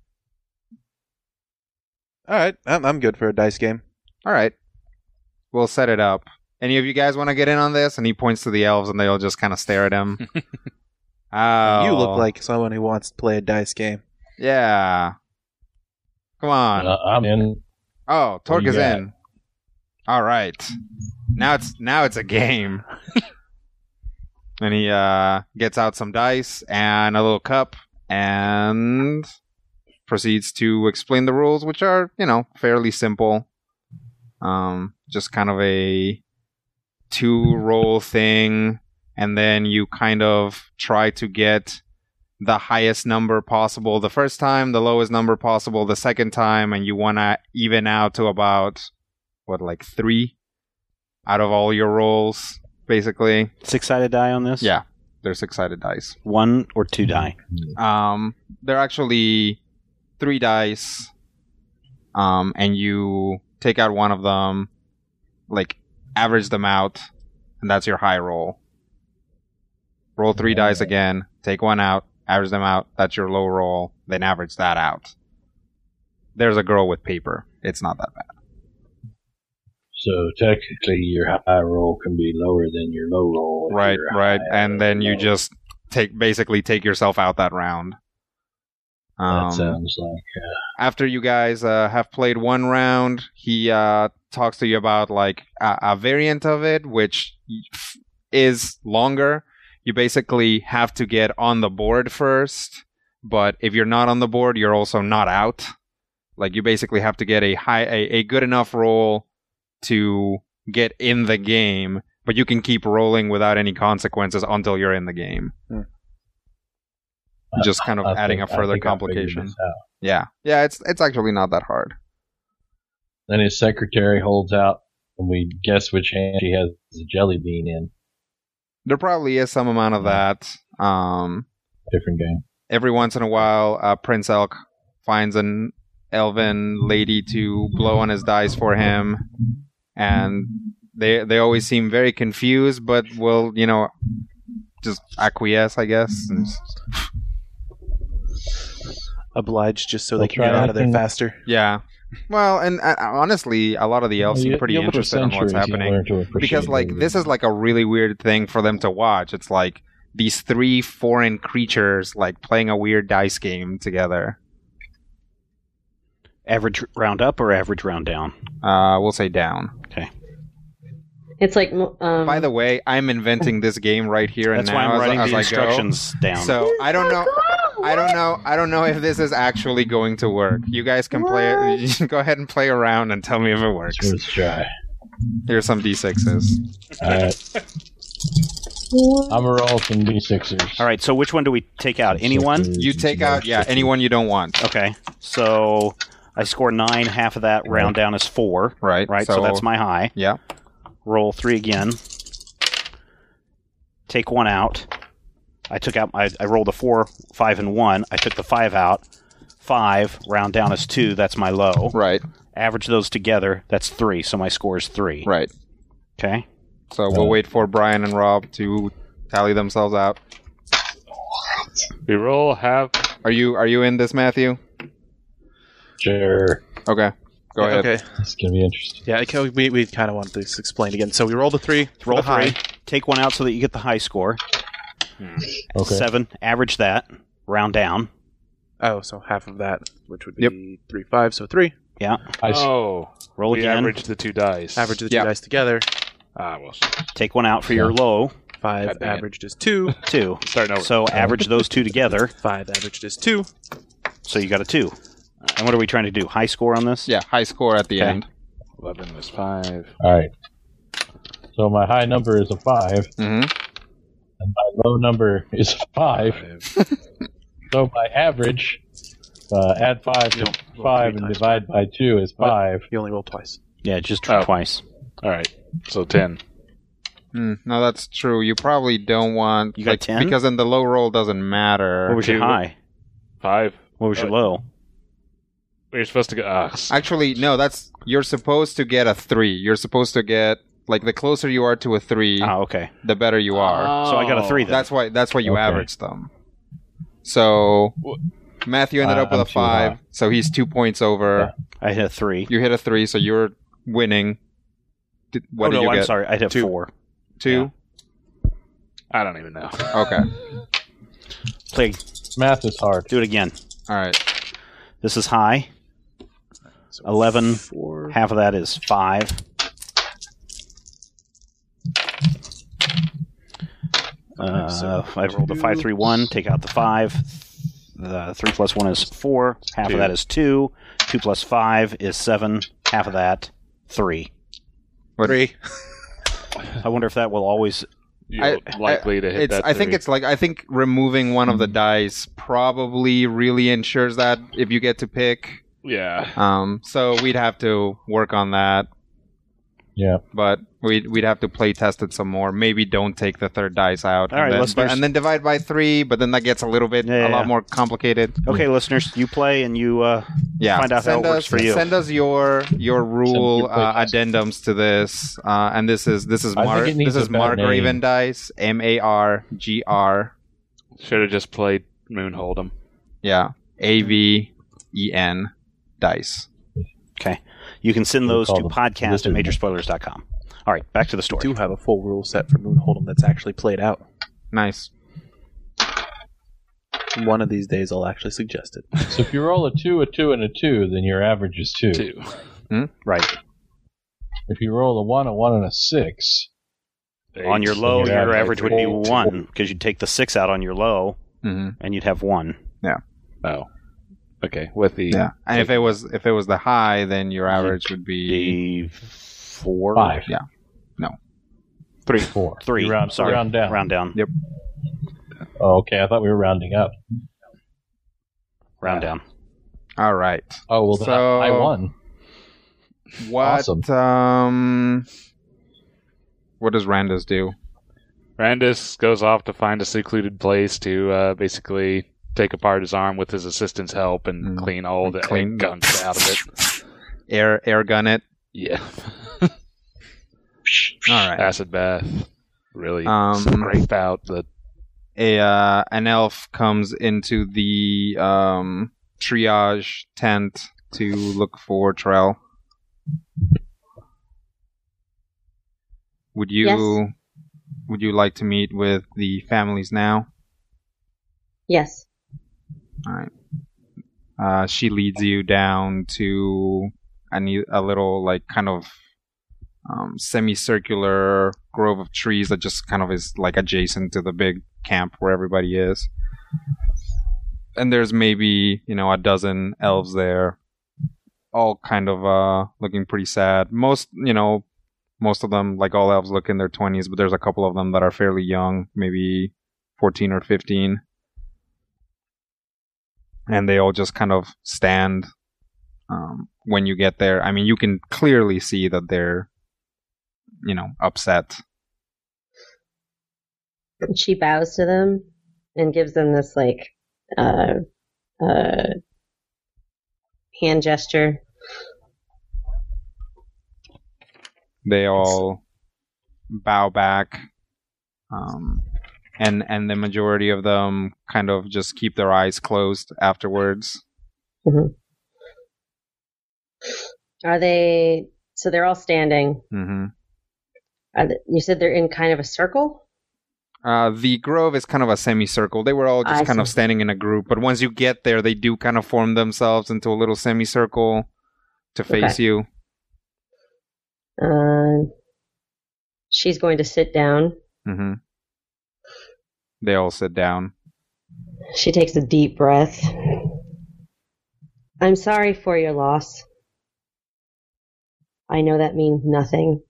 Speaker 5: Alright, I'm good for a dice game.
Speaker 4: All right. We'll set it up. Any of you guys want to get in on this? And he points to the elves and they'll just kind of stare at him. Oh.
Speaker 5: You look like someone who wants to play a dice game.
Speaker 4: Yeah. Come on.
Speaker 7: I'm in.
Speaker 4: Oh, Torque
Speaker 7: you
Speaker 4: is
Speaker 7: got?
Speaker 4: in. All right. Now it's a game. And he gets out some dice and a little cup and proceeds to explain the rules, which are, fairly simple. Just kind of a 2-roll thing, and then you kind of try to get the highest number possible the first time, the lowest number possible the second time, and you want to even out to about 3 out of all your rolls, basically.
Speaker 3: 6-sided die on this?
Speaker 4: Yeah, they're 6-sided dice.
Speaker 3: 1 or 2 die?
Speaker 4: They're actually 3 dice, and you take out one of them, average them out, and that's your high roll. Roll 3 dice again, take 1 out, average them out, that's your low roll, then average that out. There's a girl with paper. It's not that bad.
Speaker 7: So technically, your high roll can be lower than your low roll. if
Speaker 4: Right.
Speaker 7: you're high
Speaker 4: And then you
Speaker 7: low.
Speaker 4: just take yourself out that round.
Speaker 7: That sounds like.
Speaker 4: After you guys have played 1 round, he talks to you about a variant of it, which is longer. You basically have to get on the board first, but if you're not on the board, you're also not out. You basically have to get a good enough roll to get in the game, but you can keep rolling without any consequences until you're in the game. Just kind of adding a further complication. Yeah, it's actually not that hard.
Speaker 7: Then his secretary holds out, and we guess which hand she has the jelly bean in.
Speaker 4: There probably is some amount of that.
Speaker 7: Different game.
Speaker 4: Every once in a while, Prince Elk finds an elven lady to blow on his dice for him, and they always seem very confused, but will, just acquiesce, I guess.
Speaker 5: Obliged just so
Speaker 7: They'll
Speaker 5: they can get
Speaker 7: try
Speaker 5: out of there
Speaker 7: anything.
Speaker 5: faster.
Speaker 4: Yeah. Well, and honestly, a lot of the elves seem pretty
Speaker 7: Over
Speaker 4: interested in what's
Speaker 7: centuries, you
Speaker 4: happening.
Speaker 7: learn to appreciate
Speaker 4: Because, this is a really weird thing for them to watch. It's these 3 foreign creatures, playing a weird dice game together.
Speaker 3: Average round up or average round down?
Speaker 4: We'll say down.
Speaker 3: Okay.
Speaker 8: It's like.
Speaker 4: By the way, I'm inventing this game right here and
Speaker 3: That's
Speaker 4: now
Speaker 3: why I'm writing
Speaker 4: as
Speaker 3: the
Speaker 4: I
Speaker 3: instructions
Speaker 4: go.
Speaker 3: down.
Speaker 4: So I don't know. I don't know if this is actually going to work. You guys can play. You can go ahead and play around and tell me if it works.
Speaker 7: Let's try.
Speaker 4: Here's some d6s.
Speaker 7: All right. I'm gonna roll some d6s.
Speaker 3: All right, so which one do we take out? Anyone?
Speaker 4: You take out, anyone you don't want.
Speaker 3: Okay, so I score 9. Half of that round down is 4.
Speaker 4: Right.
Speaker 3: Right. So that's my high.
Speaker 4: Yeah.
Speaker 3: Roll 3 again. Take 1 out. I took out. I rolled a 4, 5, and 1. I took the 5 out. 5 round down is 2. That's my low.
Speaker 4: Right.
Speaker 3: Average those together. That's 3. So my score is 3.
Speaker 4: Right.
Speaker 3: Okay.
Speaker 4: So we'll wait for Brian and Rob to tally themselves out.
Speaker 6: We roll half.
Speaker 4: Are you in this, Matthew?
Speaker 7: Sure.
Speaker 4: Okay. Go ahead.
Speaker 5: Okay.
Speaker 7: It's gonna be interesting.
Speaker 5: Yeah, we kind of want this explained again. So we roll the 3.
Speaker 3: Roll
Speaker 5: the high.
Speaker 3: 3. Take 1 out so that you get the high score.
Speaker 7: Okay.
Speaker 3: 7. Average that. Round down.
Speaker 5: Oh, so half of that, which would be 3, 5, so 3.
Speaker 3: Yeah. Roll
Speaker 6: we
Speaker 3: again.
Speaker 6: average the 2 dice.
Speaker 5: Average the 2 dice together.
Speaker 6: Well,
Speaker 3: Take 1 out for your low.
Speaker 5: 5
Speaker 6: God dang it.
Speaker 5: averaged is 2.
Speaker 3: 2.
Speaker 6: starting over.
Speaker 3: So average those 2 together.
Speaker 5: 5 averaged is 2.
Speaker 3: So you got a 2. And what are we trying to do? High score on this?
Speaker 4: Yeah, high score at the
Speaker 3: Okay.
Speaker 4: end.
Speaker 6: 11 was 5.
Speaker 7: All right. So my high number is a 5,
Speaker 4: Mm-hmm.
Speaker 7: and my low number is 5. So my average, add 5 to
Speaker 5: roll
Speaker 7: 5
Speaker 5: 3
Speaker 7: and
Speaker 5: times.
Speaker 7: divide by 2 is 5.
Speaker 5: You only roll twice.
Speaker 3: Yeah, just
Speaker 6: Oh.
Speaker 3: twice.
Speaker 6: All right. So 10.
Speaker 4: No, that's true. You probably don't want...
Speaker 3: You got 10?
Speaker 4: Because then the low roll doesn't matter.
Speaker 3: What was your
Speaker 6: Two.
Speaker 3: high?
Speaker 6: 5.
Speaker 3: What was your low?
Speaker 6: You're supposed to go.
Speaker 4: Actually, no, you're supposed to get a 3. You're supposed to get... Like, the closer you are to a 3,
Speaker 3: Oh, okay.
Speaker 4: the better you are.
Speaker 3: So I got a 3 then.
Speaker 4: That's why you
Speaker 7: Okay.
Speaker 4: average them. So Matthew ended up with
Speaker 7: I'm
Speaker 4: a
Speaker 7: too
Speaker 4: 5,
Speaker 7: high.
Speaker 4: so he's 2 points over.
Speaker 3: I hit a 3.
Speaker 4: You hit a 3, so you're winning. What did you
Speaker 3: I'm
Speaker 4: get?
Speaker 3: sorry. I hit
Speaker 5: 2.
Speaker 3: 4.
Speaker 4: 2?
Speaker 6: I don't even know.
Speaker 4: Okay.
Speaker 3: Play.
Speaker 7: Math is hard.
Speaker 3: Do it again.
Speaker 4: All right.
Speaker 3: This is high.
Speaker 5: So
Speaker 3: 11.
Speaker 5: 4.
Speaker 3: Half of that is 5. I rolled a 5, 3, 1. Take out the 5. The 3 plus 1 is 4. Half
Speaker 6: 2.
Speaker 3: of that is 2. 2 plus 5 is 7. Half of that, 3.
Speaker 5: 3.
Speaker 3: I wonder if that will always.
Speaker 6: You're likely to hit that.
Speaker 4: I think removing one of the dice probably really ensures that if you get to pick.
Speaker 6: Yeah.
Speaker 4: So we'd have to work on that.
Speaker 7: Yeah.
Speaker 4: But we'd have to play test it some more. Maybe don't take the third dice out.
Speaker 3: All right, listeners.
Speaker 4: and then divide by 3. But then that gets a little bit
Speaker 3: Yeah.
Speaker 4: lot more complicated.
Speaker 3: Okay, listeners, you play and you find out how it works for you.
Speaker 4: Send us your rule
Speaker 7: your play test.
Speaker 4: addendums to this. And this is
Speaker 7: I think it needs a better
Speaker 4: Margraven
Speaker 7: name.
Speaker 4: dice. MARGR.
Speaker 6: Should have just played Moon Hold'em.
Speaker 4: Yeah. AVEN dice.
Speaker 3: Okay. You can send those to
Speaker 7: We'll call them. This is-
Speaker 3: podcast@majorspoilers.com. All right, back to the story.
Speaker 5: Do have a full rule set for Moon Hold'em that's actually played out.
Speaker 4: Nice.
Speaker 5: One of these days I'll actually suggest it.
Speaker 7: So if you roll a 2, and a 2, then your average is 2.
Speaker 6: 2.
Speaker 3: Right.
Speaker 7: If you roll a 1, and a 6,
Speaker 3: On your low,
Speaker 7: your
Speaker 3: your
Speaker 7: average
Speaker 3: average would be
Speaker 7: would be
Speaker 3: 1 because you'd take the 6 out on your low
Speaker 4: Mm-hmm.
Speaker 3: and you'd have 1.
Speaker 6: Oh. Okay. With the.
Speaker 4: Yeah. And if it was the high, then your average would be
Speaker 3: The 4.
Speaker 7: 5.
Speaker 4: Yeah.
Speaker 3: 3.
Speaker 7: 4.
Speaker 3: 3.
Speaker 7: You round,
Speaker 3: Sorry.
Speaker 7: round down.
Speaker 3: Round down.
Speaker 4: Yep.
Speaker 7: Oh, okay, I thought we were rounding up.
Speaker 3: Round down.
Speaker 4: all right.
Speaker 7: Oh, well, then
Speaker 4: So-
Speaker 7: I won.
Speaker 4: What
Speaker 7: Awesome.
Speaker 4: what does Randus do?
Speaker 6: Randus goes off to find a secluded place to basically take apart his arm with his assistant's help and clean all the
Speaker 4: Clean-
Speaker 6: gunk out of it.
Speaker 4: Air gun it.
Speaker 6: Yeah.
Speaker 4: All right.
Speaker 6: Acid bath. Really
Speaker 4: Um,
Speaker 6: scrape out the.
Speaker 4: An elf comes into the triage tent to look for Trell. Would you
Speaker 8: Yes.
Speaker 4: would you like to meet with the families now?
Speaker 8: Yes.
Speaker 4: All right. She leads you down to a little like kind of semicircular grove of trees that just kind of is like adjacent to the big camp where everybody is. And there's maybe, a dozen elves there, all kind of looking pretty sad. Most of them, like all elves, look in their 20s, but there's a couple of them that are fairly young, maybe 14 or 15. And they all just kind of stand when you get there. I mean, you can clearly see that they're, upset.
Speaker 8: She bows to them and gives them this, hand gesture.
Speaker 4: They all bow back, and the majority of them kind of just keep their eyes closed afterwards.
Speaker 8: Mm-hmm. Are they? So they're all standing.
Speaker 4: Mm-hmm.
Speaker 8: You said they're in kind of a circle?
Speaker 4: The grove is kind of a semicircle. They were all just kind of standing in a group, but once you get there, they do kind of form themselves into a little semicircle to face you.
Speaker 8: She's going to sit down.
Speaker 4: Mm-hmm. They all sit down.
Speaker 8: She takes a deep breath. I'm sorry for your loss. I know that means nothing.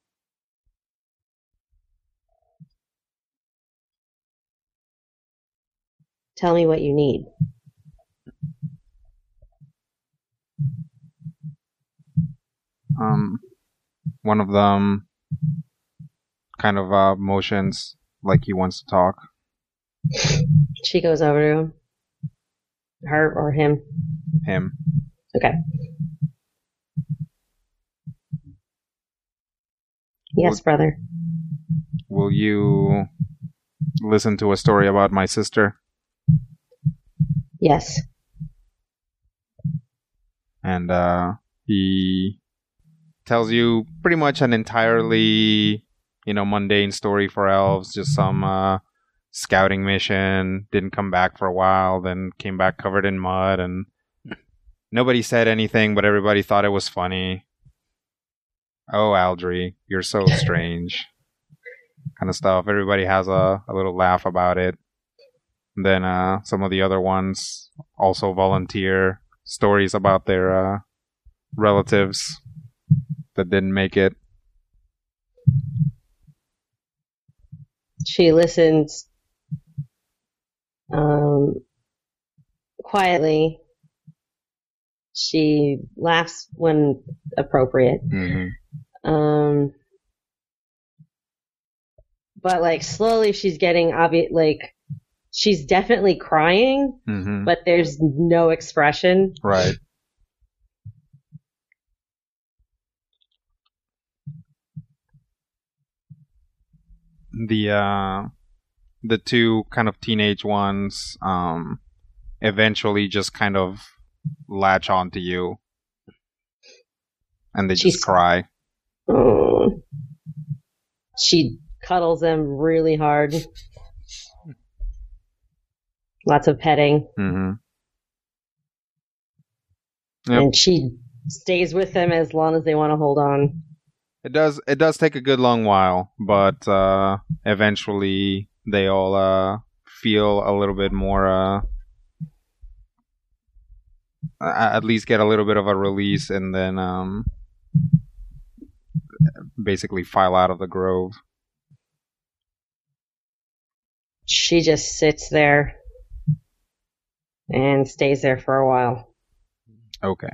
Speaker 8: Tell me what you need.
Speaker 4: One of them kind of motions like he wants to talk.
Speaker 8: She goes over to him. Her or him?
Speaker 4: Him.
Speaker 8: Okay. Yes, brother.
Speaker 4: Will you listen to a story about my sister?
Speaker 8: Yes.
Speaker 4: And he tells you pretty much an entirely, mundane story for elves. Just some scouting mission, didn't come back for a while, then came back covered in mud, and nobody said anything, but everybody thought it was funny. Oh, Aldry, you're so strange. Kind of stuff. Everybody has a little laugh about it. And then some of the other ones also volunteer stories about their relatives that didn't make it.
Speaker 8: She listens quietly. She laughs when appropriate.
Speaker 4: Mm-hmm.
Speaker 8: But slowly she's getting obvious, she's definitely crying,
Speaker 4: mm-hmm.
Speaker 8: but there's no expression.
Speaker 4: Right. The two kind of teenage ones eventually just kind of latch onto you, and they just cry.
Speaker 8: Oh. She cuddles them really hard. Lots of petting.
Speaker 4: Mm-hmm. Yep.
Speaker 8: And she stays with them as long as they want to hold on.
Speaker 4: It does take a good long while, but eventually they all feel a little bit more, at least get a little bit of a release, and then basically file out of the grove.
Speaker 8: She just sits there and stays there for a while.
Speaker 4: Okay.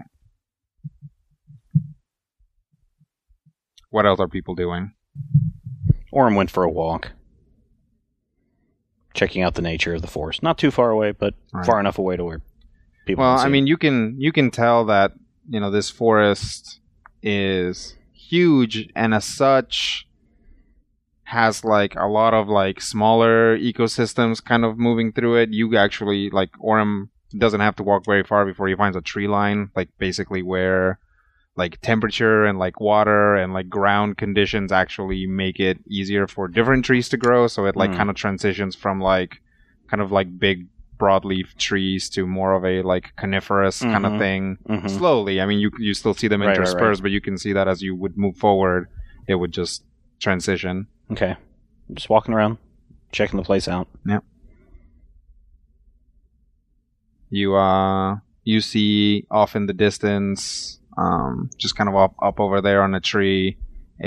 Speaker 4: What else are people doing?
Speaker 3: Orem went for a walk, checking out the nature of the forest. Not too far away, but far enough away to where people.
Speaker 4: Well,
Speaker 3: can see.
Speaker 4: I mean, you can tell that this forest is huge, and as such has a lot of smaller ecosystems kind of moving through it. You actually Orem doesn't have to walk very far before he finds a tree line, basically where temperature and water and ground conditions actually make it easier for different trees to grow. So it kind of transitions from big broadleaf trees to more of a coniferous kind of thing.
Speaker 3: Mm-hmm.
Speaker 4: Slowly. I mean, you still see them interspersed, but you can see that as you would move forward, it would just transition.
Speaker 3: Okay. Just walking around, checking the place out.
Speaker 4: Yeah. You see off in the distance, just kind of up over there on a tree,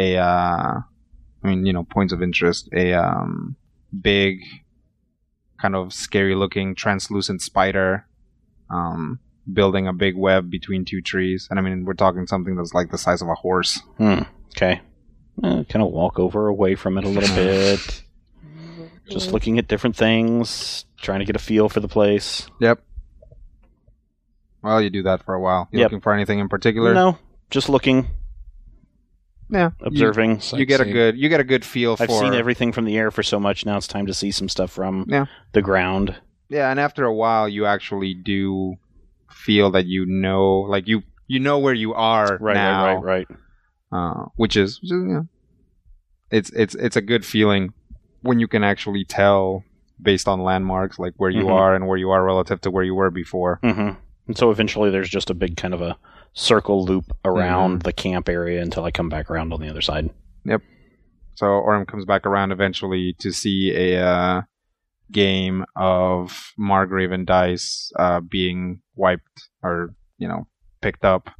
Speaker 4: points of interest, a big, kind of scary-looking translucent spider, building a big web between two trees. And I mean, we're talking something that's like the size of a horse.
Speaker 3: Okay. Kind of walk away from it a little bit. Just looking at different things, trying to get a feel for the place.
Speaker 4: Yep. Well, you do that for a while. You looking for anything in particular?
Speaker 3: No, just looking.
Speaker 4: Yeah,
Speaker 3: observing.
Speaker 4: You get a good feel for.
Speaker 3: I've seen everything from the air for so much. Now it's time to see some stuff from the ground.
Speaker 4: Yeah, and after a while, you actually do feel that you know where you are now.
Speaker 3: Right.
Speaker 4: Which is it's a good feeling when you can actually tell based on landmarks, like where you are and where you are relative to where you were before.
Speaker 3: Mm-hmm. And so eventually there's just a big kind of a circle loop around the camp area until I come back around on the other side.
Speaker 4: Yep. So Orem comes back around eventually to see a game of Margrave dice being wiped or, picked up.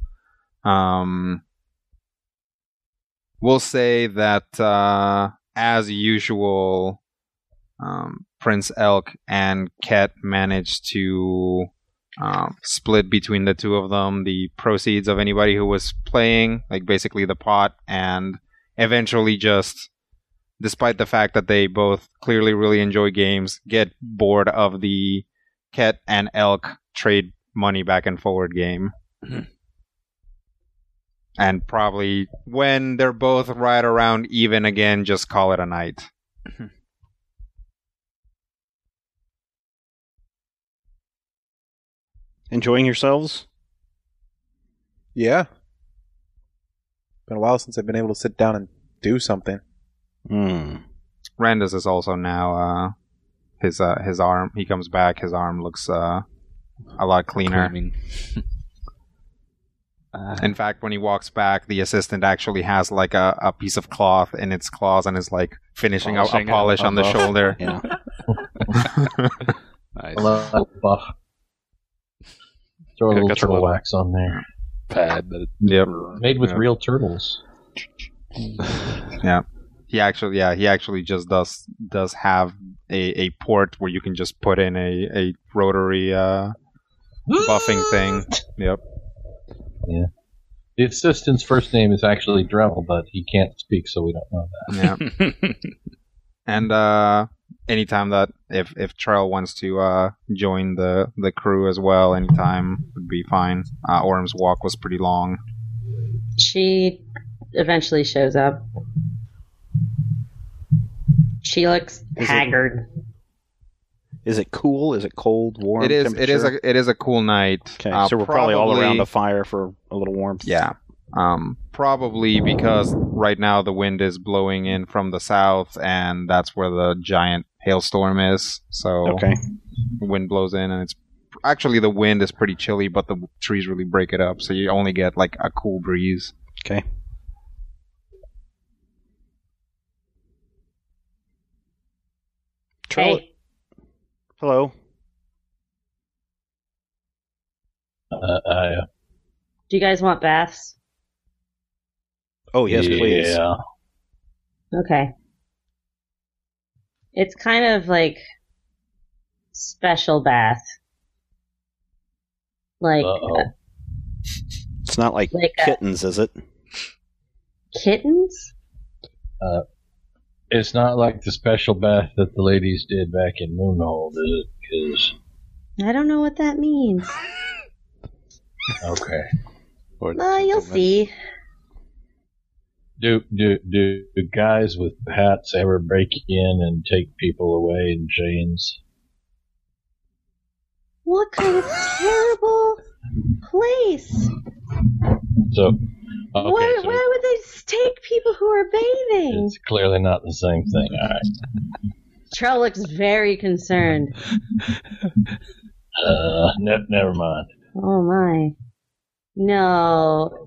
Speaker 4: We'll say that as usual, Prince Elk and Ket managed to split between the two of them the proceeds of anybody who was playing, like basically the pot, and eventually just, despite the fact that they both clearly really enjoy games, get bored of the Ket and Elk trade money back and forward game. And probably when they're both right around even again, just call it a night.
Speaker 3: Enjoying yourselves?
Speaker 5: Yeah. Been a while since I've been able to sit down and do something.
Speaker 4: Randus is also now his arm. He comes back. His arm looks a lot cleaner. In fact, when he walks back, the assistant actually has like a piece of cloth in its claws and is like finishing a polish on the shoulder.
Speaker 3: Yeah.
Speaker 6: Nice.
Speaker 7: A little buff. Throw a little turtle wax on there.
Speaker 6: Pad.
Speaker 4: Yep.
Speaker 7: Made with real turtles.
Speaker 4: Yeah. He actually just does have a port where you can just put in a rotary buffing thing. Yep.
Speaker 7: Yeah. The assistant's first name is actually Dremel, but he can't speak, so we don't know that.
Speaker 4: Yeah. And anytime that if Trell wants to join the crew as well, anytime would be fine. Orem's walk was pretty long.
Speaker 8: She eventually shows up. She looks haggard.
Speaker 3: Is it cool? Is it cold, warm?
Speaker 4: It is. It is a cool night.
Speaker 3: Okay, so we're probably all around a fire for a little warmth.
Speaker 4: Yeah. Probably because right now the wind is blowing in from the south, and that's where the giant hailstorm is. So the wind blows in, and it's actually the wind is pretty chilly, but the trees really break it up, so you only get like a cool breeze.
Speaker 3: Okay.
Speaker 8: Hey.
Speaker 3: Hello.
Speaker 8: Do you guys want baths?
Speaker 3: Oh, yes, please.
Speaker 7: Yeah.
Speaker 8: Okay. It's kind of like special bath. Like
Speaker 3: it's not like kittens, is it?
Speaker 8: Kittens?
Speaker 7: It's not like the special bath that the ladies did back in Moonhold, is it? 'Cause
Speaker 8: I don't know what that means.
Speaker 7: Okay.
Speaker 8: You'll see.
Speaker 7: Do guys with hats ever break in and take people away in chains?
Speaker 8: What kind of terrible place?
Speaker 7: So,
Speaker 8: why would they take people who are bathing?
Speaker 7: It's clearly not the same thing. All right.
Speaker 8: Trell looks very concerned.
Speaker 7: Never mind.
Speaker 8: Oh my. No.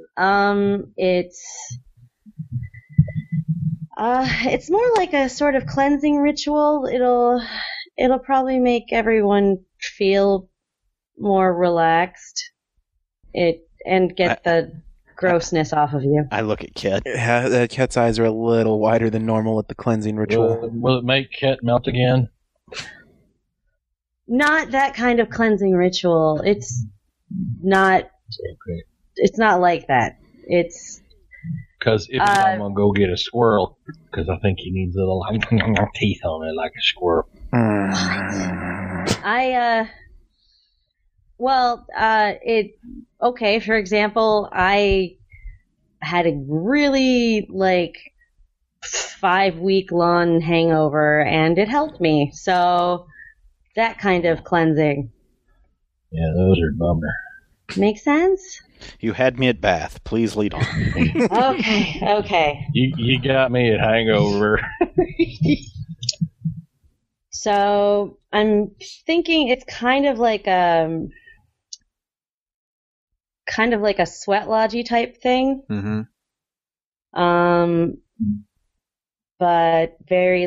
Speaker 8: It's more like a sort of cleansing ritual. It'll probably make everyone feel more relaxed. And get the grossness off of you.
Speaker 3: I look at Ket.
Speaker 5: Yeah, Ket's eyes are a little wider than normal with the cleansing ritual.
Speaker 7: Will it make Ket melt again?
Speaker 8: Not that kind of cleansing ritual. It's not.
Speaker 7: Okay.
Speaker 8: It's not like that. It's
Speaker 7: because if I'm gonna go get a squirrel, because I think he needs little teeth on it like a squirrel.
Speaker 8: Okay, for example, I had a really 5-week long hangover and it helped me. So that kind of cleansing.
Speaker 7: Yeah, those are bummer.
Speaker 8: Make sense?
Speaker 3: You had me at bath. Please lead on.
Speaker 8: Okay.
Speaker 7: You got me at hangover.
Speaker 8: So I'm thinking it's kind of like a sweat lodgy type thing.
Speaker 4: Mm-hmm.
Speaker 8: But very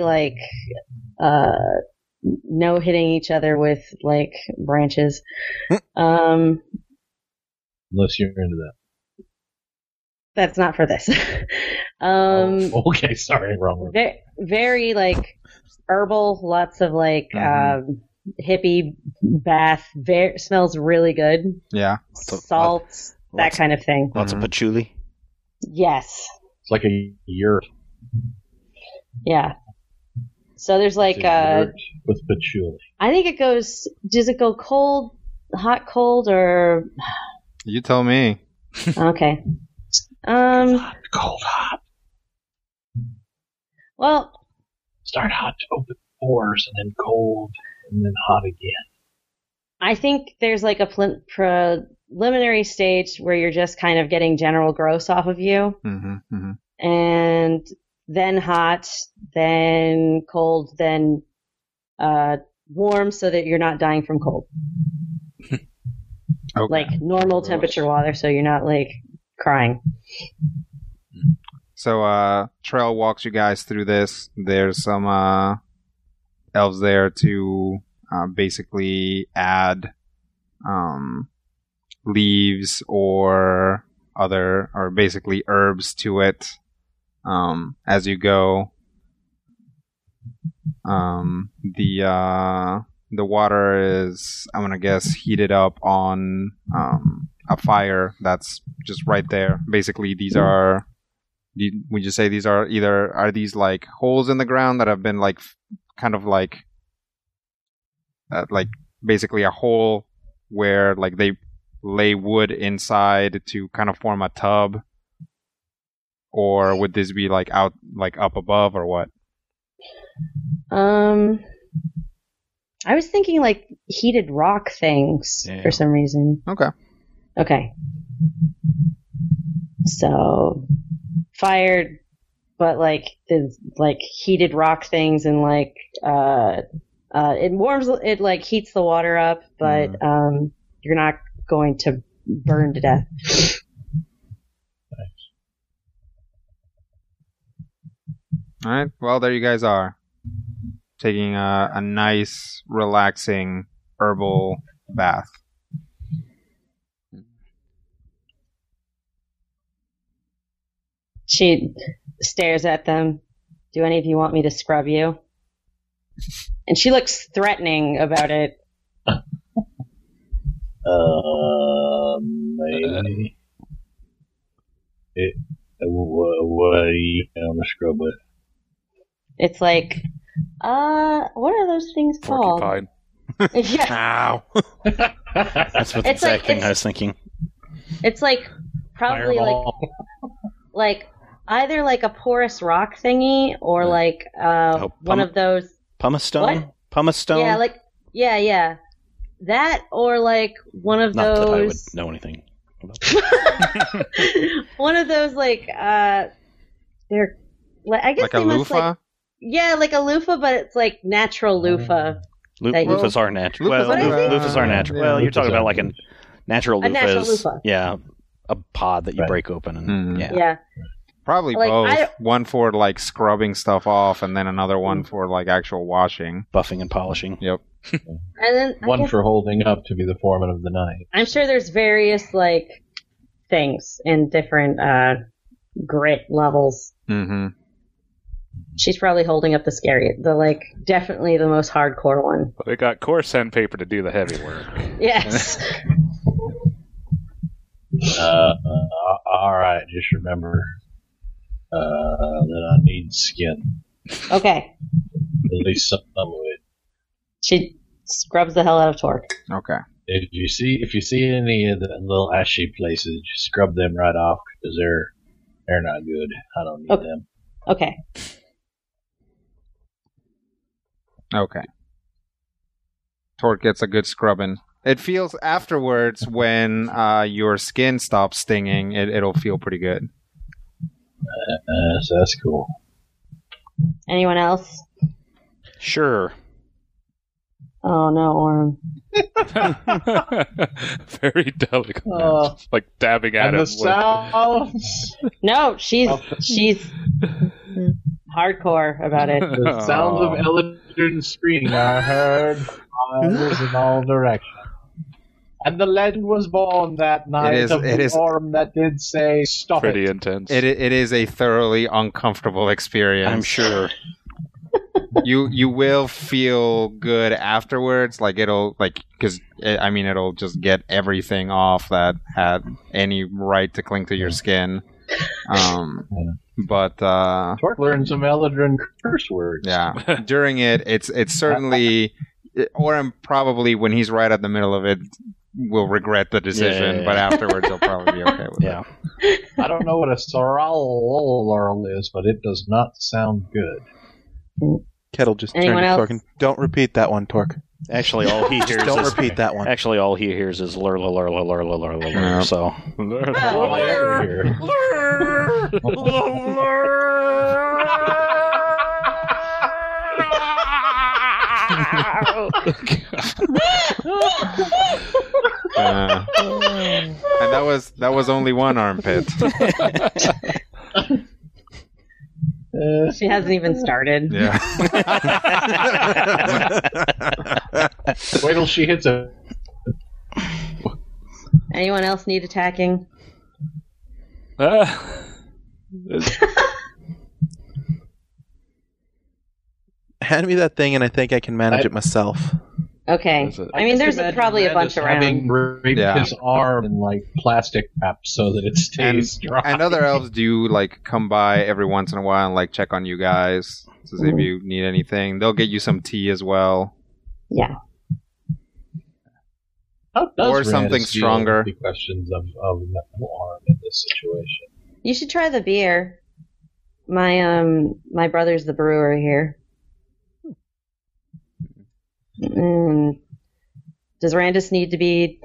Speaker 8: no hitting each other with branches.
Speaker 7: Unless you're into that.
Speaker 8: That's not for this.
Speaker 7: Okay, sorry, wrong.
Speaker 8: Very herbal, lots of hippie bath. Smells really good.
Speaker 4: Yeah.
Speaker 8: Salts, that kind of thing.
Speaker 3: Lots of patchouli.
Speaker 8: Yes.
Speaker 7: It's like a yurt.
Speaker 8: Yeah. So there's
Speaker 7: with patchouli.
Speaker 8: I think it goes. Does it go cold, hot, cold, or?
Speaker 4: You tell me.
Speaker 8: Okay.
Speaker 7: Cold, hot.
Speaker 8: Well.
Speaker 7: Start hot to open pores, and then cold, and then hot again.
Speaker 8: I think there's a preliminary stage where you're just kind of getting general gross off of you, and then hot, then cold, then warm, so that you're not dying from cold.
Speaker 4: Okay.
Speaker 8: Normal temperature water, so you're not crying.
Speaker 4: So Trell walks you guys through this. There's some elves there to basically add leaves or basically herbs to it as you go. The water is, I'm gonna guess, heated up on a fire that's just right there. Basically, these are. Would you say these are these holes in the ground that have been basically a hole where they lay wood inside to kind of form a tub, or would this be out up above or what?
Speaker 8: I was thinking heated rock things for some reason. Okay. So fired, but the heated rock things, and it warms, it heats the water up, but you're not going to burn to death.
Speaker 4: All right. Well, there you guys are, taking a nice, relaxing herbal bath.
Speaker 8: She stares at them. Do any of you want me to scrub you? And she looks threatening about it.
Speaker 7: Maybe. What are you going to scrub with?
Speaker 8: It's what are those things called?
Speaker 6: Porcupine.
Speaker 8: Yeah.
Speaker 3: Ow. That's what the exact thing I was thinking.
Speaker 8: It's probably either a porous rock thingy or one of those
Speaker 3: pumice stone.
Speaker 8: What?
Speaker 3: Pumice stone.
Speaker 8: Yeah. That or one of
Speaker 3: Not
Speaker 8: those.
Speaker 3: that I would know anything about that.
Speaker 8: One of those they're I guess
Speaker 4: a
Speaker 8: they must
Speaker 4: loofah.
Speaker 8: Yeah, a loofah, but it's natural loofah.
Speaker 3: Loofahs are natural. Loofahs are natural. Well, you're talking about a natural loofah.
Speaker 8: Natural loofah.
Speaker 3: Yeah, a pod that you break open and
Speaker 8: Yeah.
Speaker 4: Probably both. One for scrubbing stuff off, and then another one for actual washing,
Speaker 3: buffing and polishing.
Speaker 4: Yep.
Speaker 8: And then
Speaker 7: One for holding up to be the foreman of the night.
Speaker 8: I'm sure there's various things in different grit levels.
Speaker 4: Mm-hmm.
Speaker 8: She's probably holding up definitely the most hardcore one.
Speaker 6: But they got coarse sandpaper to do the heavy work.
Speaker 8: Yes.
Speaker 7: All right, just remember that I need skin.
Speaker 8: Okay.
Speaker 7: At least some of it.
Speaker 8: She scrubs the hell out of Torque.
Speaker 4: Okay.
Speaker 7: If you see any of the little ashy places, just scrub them right off because they're not good. I don't need them.
Speaker 8: Okay.
Speaker 4: Okay. Torque gets a good scrubbing. It feels afterwards when your skin stops stinging, it'll feel pretty good.
Speaker 7: So that's cool.
Speaker 8: Anyone else?
Speaker 3: Sure.
Speaker 8: Oh no, Orm.
Speaker 6: Very delicate. Like dabbing at
Speaker 7: And
Speaker 6: him.
Speaker 7: the sounds.
Speaker 8: No, she's hardcore about it.
Speaker 7: The sounds of Eldrin screaming are heard in all directions. And the legend was born that night of the Orm that did say, "Stop
Speaker 6: pretty
Speaker 7: it."
Speaker 6: intense.
Speaker 4: It is a thoroughly uncomfortable experience.
Speaker 3: I'm sure.
Speaker 4: You will feel good afterwards, it'll just get everything off that had any right to cling to your skin. But
Speaker 7: Torque learned some Eldrin curse words.
Speaker 4: yeah, during it's certainly, or probably when he's right at the middle of it, will regret the decision.
Speaker 3: Yeah.
Speaker 4: But afterwards, he'll probably be okay with
Speaker 3: Yeah.
Speaker 4: it.
Speaker 7: I don't know what a sorrel is, but it does not sound good.
Speaker 5: Kettle just
Speaker 8: Anyone
Speaker 5: turned to
Speaker 8: else?
Speaker 5: Torque and don't repeat that one, Torque.
Speaker 3: Actually, all he hears
Speaker 5: Don't
Speaker 3: is
Speaker 5: repeat that one.
Speaker 3: Actually, all he hears is lurla lurla lurla lurla
Speaker 4: Yeah.
Speaker 3: lurla. So
Speaker 7: All I ever hear.
Speaker 4: And that was only one armpit.
Speaker 8: She hasn't even started.
Speaker 4: Yeah.
Speaker 7: Wait till she hits it.
Speaker 8: Anyone else need attacking?
Speaker 5: Hand me that thing and I think I can manage it myself.
Speaker 8: Okay.
Speaker 6: Is it-
Speaker 8: I mean, there's
Speaker 7: Imagine
Speaker 8: probably a bunch
Speaker 7: Brandis having
Speaker 8: around.
Speaker 7: wrapped
Speaker 4: Yeah.
Speaker 7: his arm in plastic wrap so that it stays dry.
Speaker 4: And other elves do come by every once in a while and check on you guys to see if you need anything. They'll get you some tea as well.
Speaker 8: Yeah.
Speaker 7: How does
Speaker 4: or
Speaker 7: Randis
Speaker 4: something
Speaker 7: deal
Speaker 4: stronger.
Speaker 7: with the questions of metal arm in this situation.
Speaker 8: You should try the beer. My brother's the brewer here. Does Randis need to be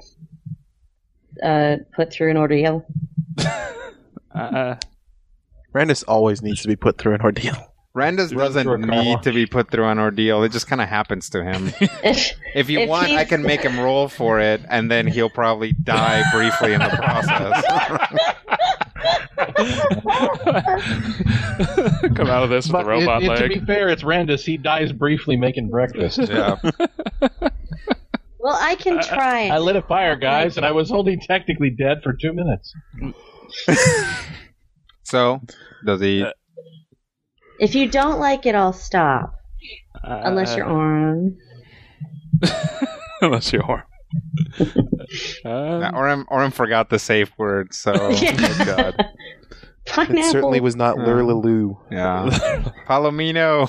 Speaker 8: put through an ordeal?
Speaker 5: Randis always needs to be put through an ordeal.
Speaker 4: Randis doesn't need to be put through an ordeal. It just kind of happens to him. If you
Speaker 8: If
Speaker 4: want, I
Speaker 8: he's-
Speaker 4: can make him roll for it, and then he'll probably die briefly in the process.
Speaker 6: Come out of this with a robot
Speaker 7: To
Speaker 6: leg.
Speaker 7: be fair, it's Randis. He dies briefly making breakfast.
Speaker 4: Yeah.
Speaker 8: Well, I can try.
Speaker 7: I lit a fire, guys, and I was only technically dead for 2 minutes.
Speaker 4: So, does he...
Speaker 8: If you don't like it, I'll stop. Unless you're on.
Speaker 6: Unless you're arm.
Speaker 4: Orim forgot the safe word, so... Oh, God.
Speaker 8: Pineapple.
Speaker 5: It certainly was not Lurlaloo.
Speaker 4: Yeah. Palomino.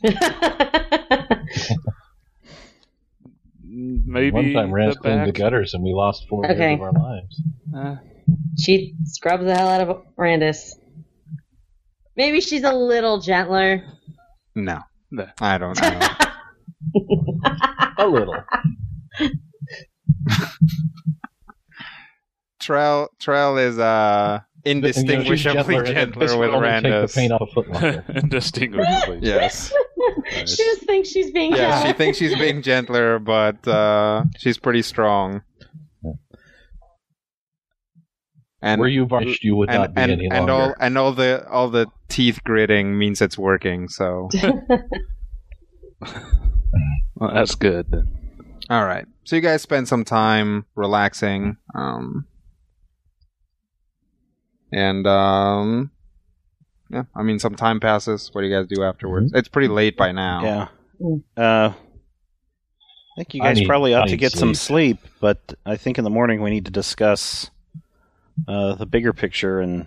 Speaker 6: Maybe
Speaker 7: One time, Randis
Speaker 6: the
Speaker 7: cleaned the
Speaker 6: back.
Speaker 7: gutters, and we lost 4
Speaker 8: Okay.
Speaker 7: years of our lives.
Speaker 8: She scrubs the hell out of Randis. Maybe she's a little gentler.
Speaker 4: No.
Speaker 6: No.
Speaker 4: I don't know.
Speaker 7: A little.
Speaker 4: Trell is indistinguishably gentler with
Speaker 7: Take the
Speaker 4: Randis.
Speaker 7: paint off a foot longer.
Speaker 6: Indistinguishably.
Speaker 4: Yes.
Speaker 8: She just thinks she's being
Speaker 4: Yeah, she
Speaker 8: held.
Speaker 4: thinks she's being gentler, but she's pretty strong. And
Speaker 7: Were you varnished, you would not be any longer.
Speaker 4: all the teeth gritting means it's working. So
Speaker 6: Well, that's good. Then.
Speaker 4: All right. So you guys spend some time relaxing. Yeah, I mean, some time passes. What do you guys do afterwards? It's pretty late by now.
Speaker 3: Yeah. I think you guys probably ought to get some sleep, but I think in the morning we need to discuss the bigger picture and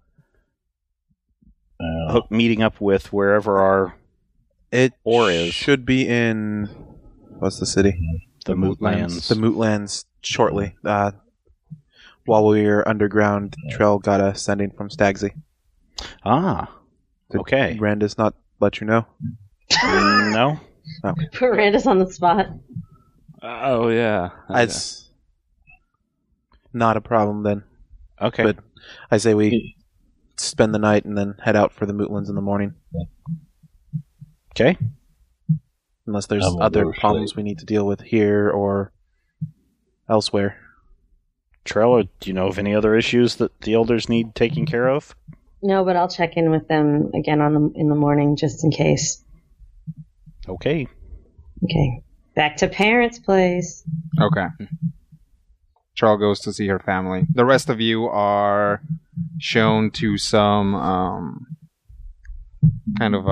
Speaker 3: meeting up with wherever our ore is.
Speaker 5: Should be in... What's the city?
Speaker 3: The Mootlands.
Speaker 5: The Mootlands shortly. While we were underground, Trell got a sending from Stagsy.
Speaker 3: Ah, okay.
Speaker 5: Did Randus not let you know?
Speaker 3: No.
Speaker 5: Okay.
Speaker 8: Put Randus on the spot.
Speaker 6: Oh, yeah.
Speaker 5: It's not a problem then.
Speaker 3: Okay.
Speaker 5: But I say we spend the night and then head out for the Mootlands in the morning.
Speaker 3: Okay.
Speaker 5: Unless there's other problems we need to deal with here or elsewhere.
Speaker 3: Trell, do you know of any other issues that the elders need taking care of?
Speaker 8: No, but I'll check in with them again in the morning just in case.
Speaker 3: Okay.
Speaker 8: Okay. Back to parents' place.
Speaker 4: Okay. Trell goes to see her family. The rest of you are shown to some kind of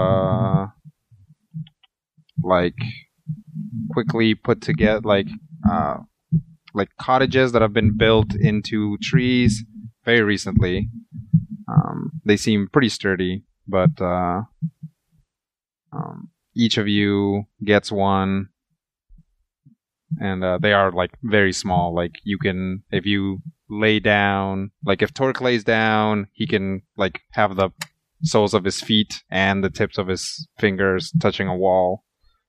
Speaker 4: quickly put together like cottages that have been built into trees very recently. They seem pretty sturdy, but each of you gets one, and they are like very small. Like you can, if you lay down, like if Torque lays down, he can like have the soles of his feet and the tips of his fingers touching a wall.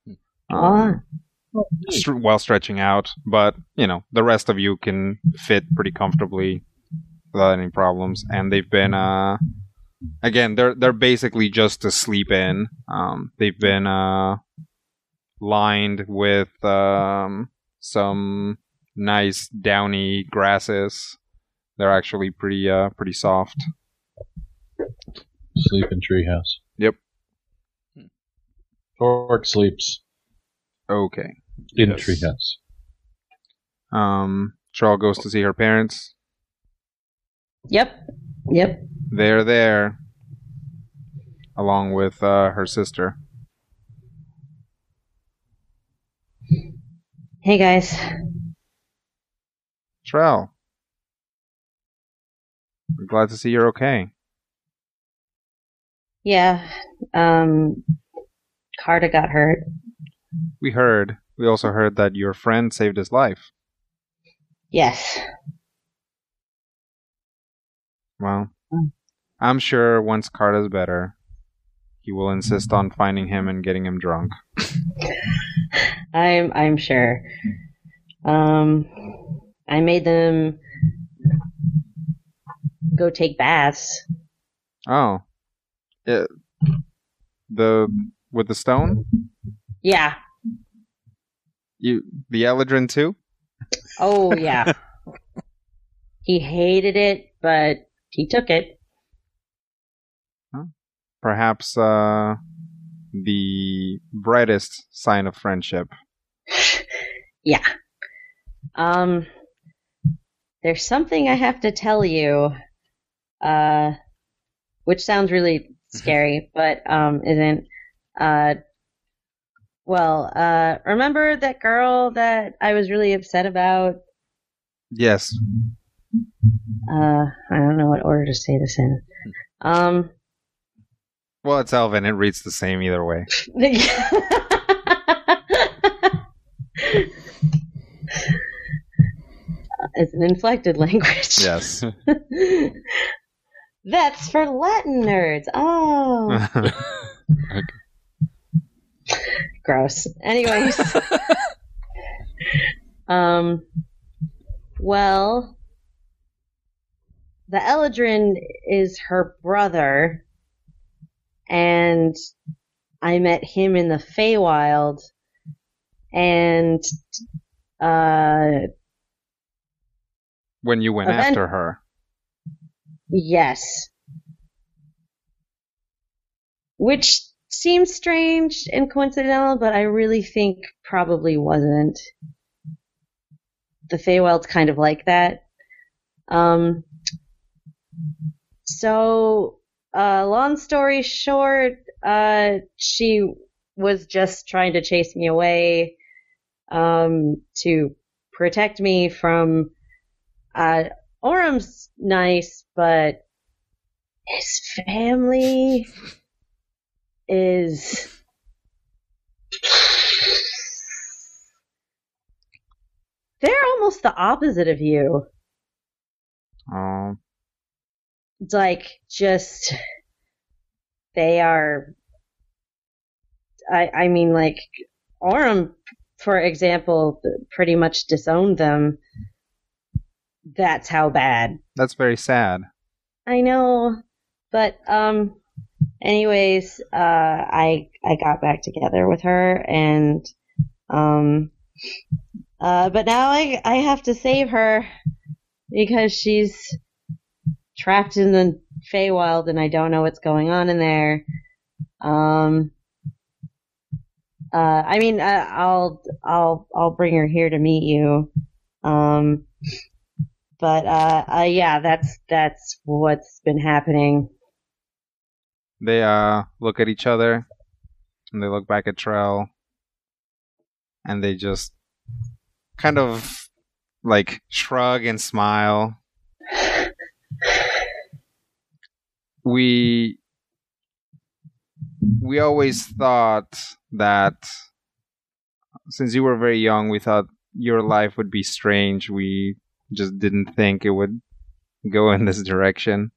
Speaker 4: While stretching out, but the rest of you can fit pretty comfortably without any problems. And they've been again, they're basically just to sleep in. They've been lined with some nice downy grasses. They're actually pretty soft.
Speaker 7: Sleep in treehouse.
Speaker 4: Yep.
Speaker 7: Torque sleeps.
Speaker 4: Okay.
Speaker 7: In treehouse.
Speaker 4: Trell goes to see her parents.
Speaker 8: Yep.
Speaker 4: They're there, along with her sister.
Speaker 8: Hey, guys.
Speaker 4: Trell. We're glad to see you're okay.
Speaker 8: Yeah. Carta got hurt.
Speaker 4: We heard. We also heard that your friend saved his life.
Speaker 8: Yes.
Speaker 4: Well, I'm sure once Carta's better, he will insist on finding him and getting him drunk.
Speaker 8: I'm sure. I made them go take baths.
Speaker 4: Oh. With the stone?
Speaker 8: Yeah.
Speaker 4: The Eladrin too?
Speaker 8: Oh, yeah. He hated it, but he took it.
Speaker 4: Huh? Perhaps the brightest sign of friendship.
Speaker 8: Yeah. There's something I have to tell you, which sounds really scary, but isn't. Remember that girl that I was really upset about?
Speaker 4: Yes.
Speaker 8: I don't know what order to say this in.
Speaker 4: Well, it's Elven. It reads the same either way.
Speaker 8: It's an inflected language.
Speaker 4: Yes.
Speaker 8: That's for Latin nerds. Oh.
Speaker 6: Okay.
Speaker 8: Gross. Anyways. Well, the Eladrin is her brother, and I met him in the Feywild, and
Speaker 4: when you went after her.
Speaker 8: Yes. Which seems strange and coincidental, but I really think probably wasn't. The Feywild's kind of like that. So, long story short, she was just trying to chase me away, to protect me from, Orum's nice, but his family is... They're almost the opposite of you. It's like, just... They are... I mean, like, Orum, for example, pretty much disowned them. That's how bad.
Speaker 4: That's very sad.
Speaker 8: I know, but anyways, I got back together with her, and but now I have to save her because she's trapped in the Feywild, and I don't know what's going on in there. I mean, I'll bring her here to meet you. But yeah, that's what's been happening.
Speaker 4: They look at each other, and they look back at Trell, and they just kind of like shrug and smile. We always thought that since you were very young, we thought your life would be strange. We just didn't think it would go in this direction.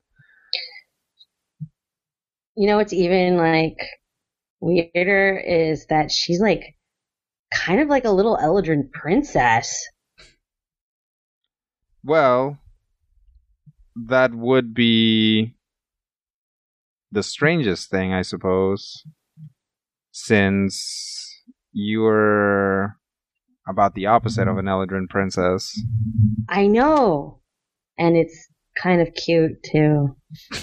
Speaker 8: You know what's even like weirder is that she's like kind of like a little Eldrin princess.
Speaker 4: Well, that would be the strangest thing, I suppose, since you're about the opposite of an Eldrin princess.
Speaker 8: I know. And it's kind of cute, too.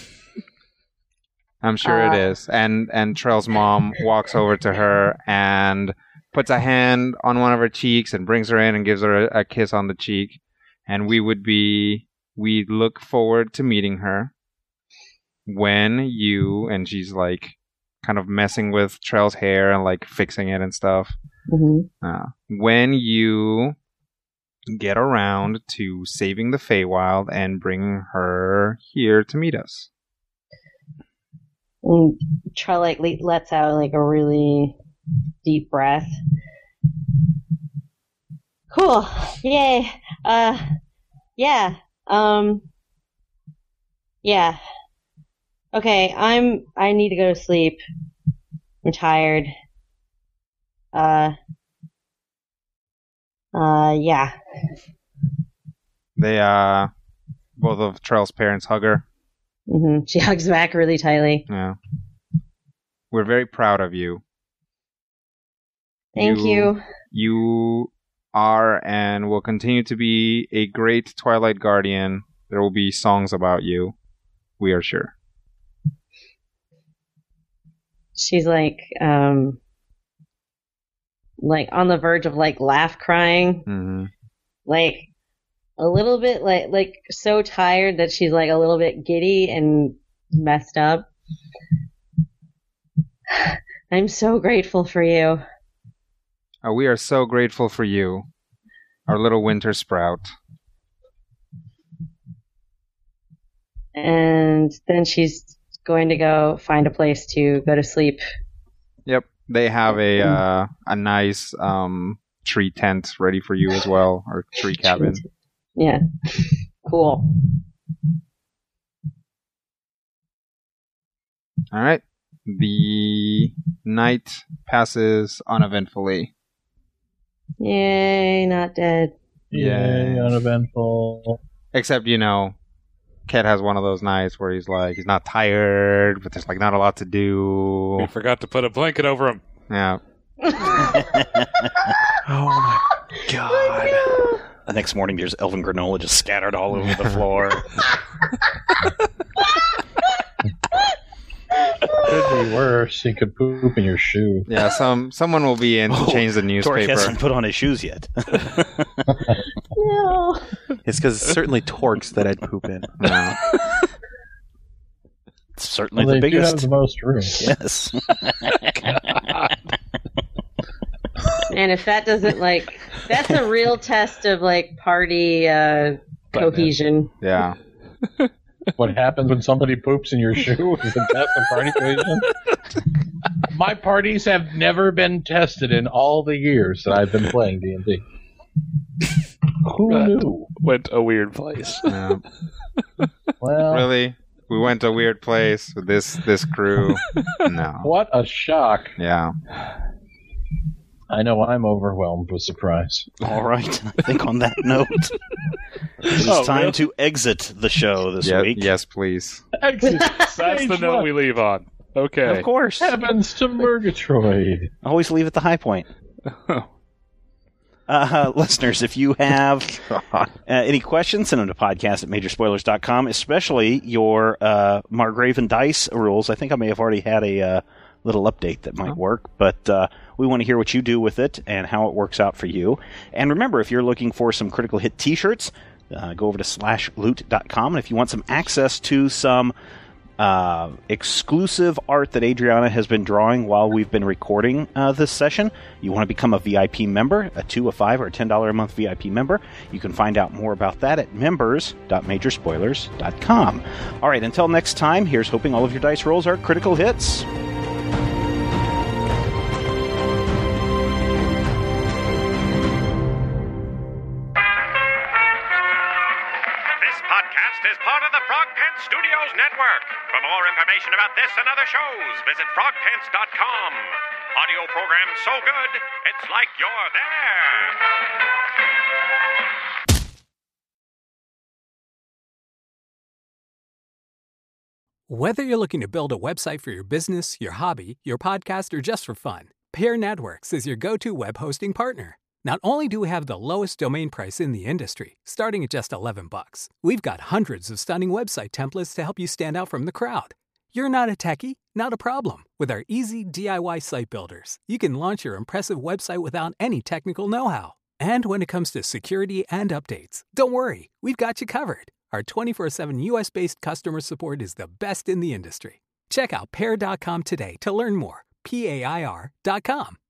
Speaker 4: I'm sure it is. And Trell's mom walks over to her and puts a hand on one of her cheeks and brings her in and gives her a kiss on the cheek. And we look forward to meeting her when you, and she's like kind of messing with Trell's hair and like fixing it and stuff.
Speaker 8: Mm-hmm.
Speaker 4: When you get around to saving the Feywild and bringing her here to meet us.
Speaker 8: And Trell like lets out like a really deep breath. Cool. Yay. Yeah. Yeah. Okay, I need to go to sleep. I'm tired. Yeah.
Speaker 4: They, both of Trell's parents hug her.
Speaker 8: Mm-hmm. She hugs back really tightly.
Speaker 4: Yeah. We're very proud of you.
Speaker 8: Thank you.
Speaker 4: You are and will continue to be a great Twilight Guardian. There will be songs about you. We are sure.
Speaker 8: She's like on the verge of like laugh crying.
Speaker 4: Mm-hmm.
Speaker 8: Like a little bit like so tired that she's like a little bit giddy and messed up. I'm so grateful for you.
Speaker 4: We are so grateful for you, our little winter sprout.
Speaker 8: And then she's going to go find a place to go to sleep.
Speaker 4: Yep, they have a nice tree tent ready for you as well, or tree cabin.
Speaker 8: Yeah, cool.
Speaker 4: All right, the night passes uneventfully.
Speaker 8: Yay, not dead.
Speaker 7: Yay, uneventful.
Speaker 4: Except, Ket has one of those nights where he's like, he's not tired, but there's like not a lot to do.
Speaker 6: We forgot to put a blanket over him.
Speaker 4: Yeah.
Speaker 3: Oh my god. The next morning there's elven granola just scattered all over the floor.
Speaker 6: Good
Speaker 7: Could be worse. He could poop in your shoe.
Speaker 4: Yeah, someone will be in to change the
Speaker 3: Torque
Speaker 4: newspaper.
Speaker 3: hasn't put on his shoes yet.
Speaker 8: No.
Speaker 5: It's because it's certainly Torques that I'd poop in.
Speaker 4: No.
Speaker 3: It's certainly
Speaker 7: Well,
Speaker 3: the
Speaker 7: they do have
Speaker 3: biggest.
Speaker 7: the most room.
Speaker 3: Yes.
Speaker 8: And if that doesn't that's a real test of party cohesion.
Speaker 4: Yeah.
Speaker 7: What happens when somebody poops in your shoe is a test of party cohesion? My parties have never been tested in all the years that I've been playing D&D. Who knew?
Speaker 6: Went a weird place.
Speaker 4: Yeah.
Speaker 7: Well,
Speaker 4: Really? We went to a weird place with this crew. No.
Speaker 7: what a shock.
Speaker 4: Yeah.
Speaker 7: I know I'm overwhelmed with surprise.
Speaker 3: All right. I think on that note, it's
Speaker 6: Oh,
Speaker 3: time
Speaker 6: really?
Speaker 3: to exit the show this
Speaker 4: Yeah,
Speaker 3: week.
Speaker 4: yes, please.
Speaker 7: Exit
Speaker 6: That's the
Speaker 7: stage
Speaker 6: note
Speaker 7: left.
Speaker 6: we leave on. Okay.
Speaker 3: Of course.
Speaker 7: Heavens to Murgatroyd.
Speaker 3: Always leave at the high point. Listeners, if you have any questions, send them to podcast@majorspoilers.com, especially your Margraven dice rules. I think I may have already had a little update that might work, but we want to hear what you do with it and how it works out for you. And remember, if you're looking for some Critical Hit t-shirts, go over to /loot.com, and if you want some access to some exclusive art that Adriana has been drawing while we've been recording this session, you want to become a VIP member, a $2, a $5, or a $10 a month VIP member. You can find out more about that at members.majorspoilers.com. All right, until next time, here's hoping all of your dice rolls are critical hits.
Speaker 9: This podcast is part of the Frog Pants Studios Network. For more information about this and other shows, visit frogpants.com. Audio program so good, it's like you're there.
Speaker 10: Whether you're looking to build a website for your business, your hobby, your podcast, or just for fun, Pair Networks is your go-to web hosting partner. Not only do we have the lowest domain price in the industry, starting at just $11, we've got hundreds of stunning website templates to help you stand out from the crowd. You're not a techie? Not a problem. With our easy DIY site builders, you can launch your impressive website without any technical know-how. And when it comes to security and updates, don't worry, we've got you covered. Our 24/7 US-based customer support is the best in the industry. Check out Pair.com today to learn more. PAIR.com.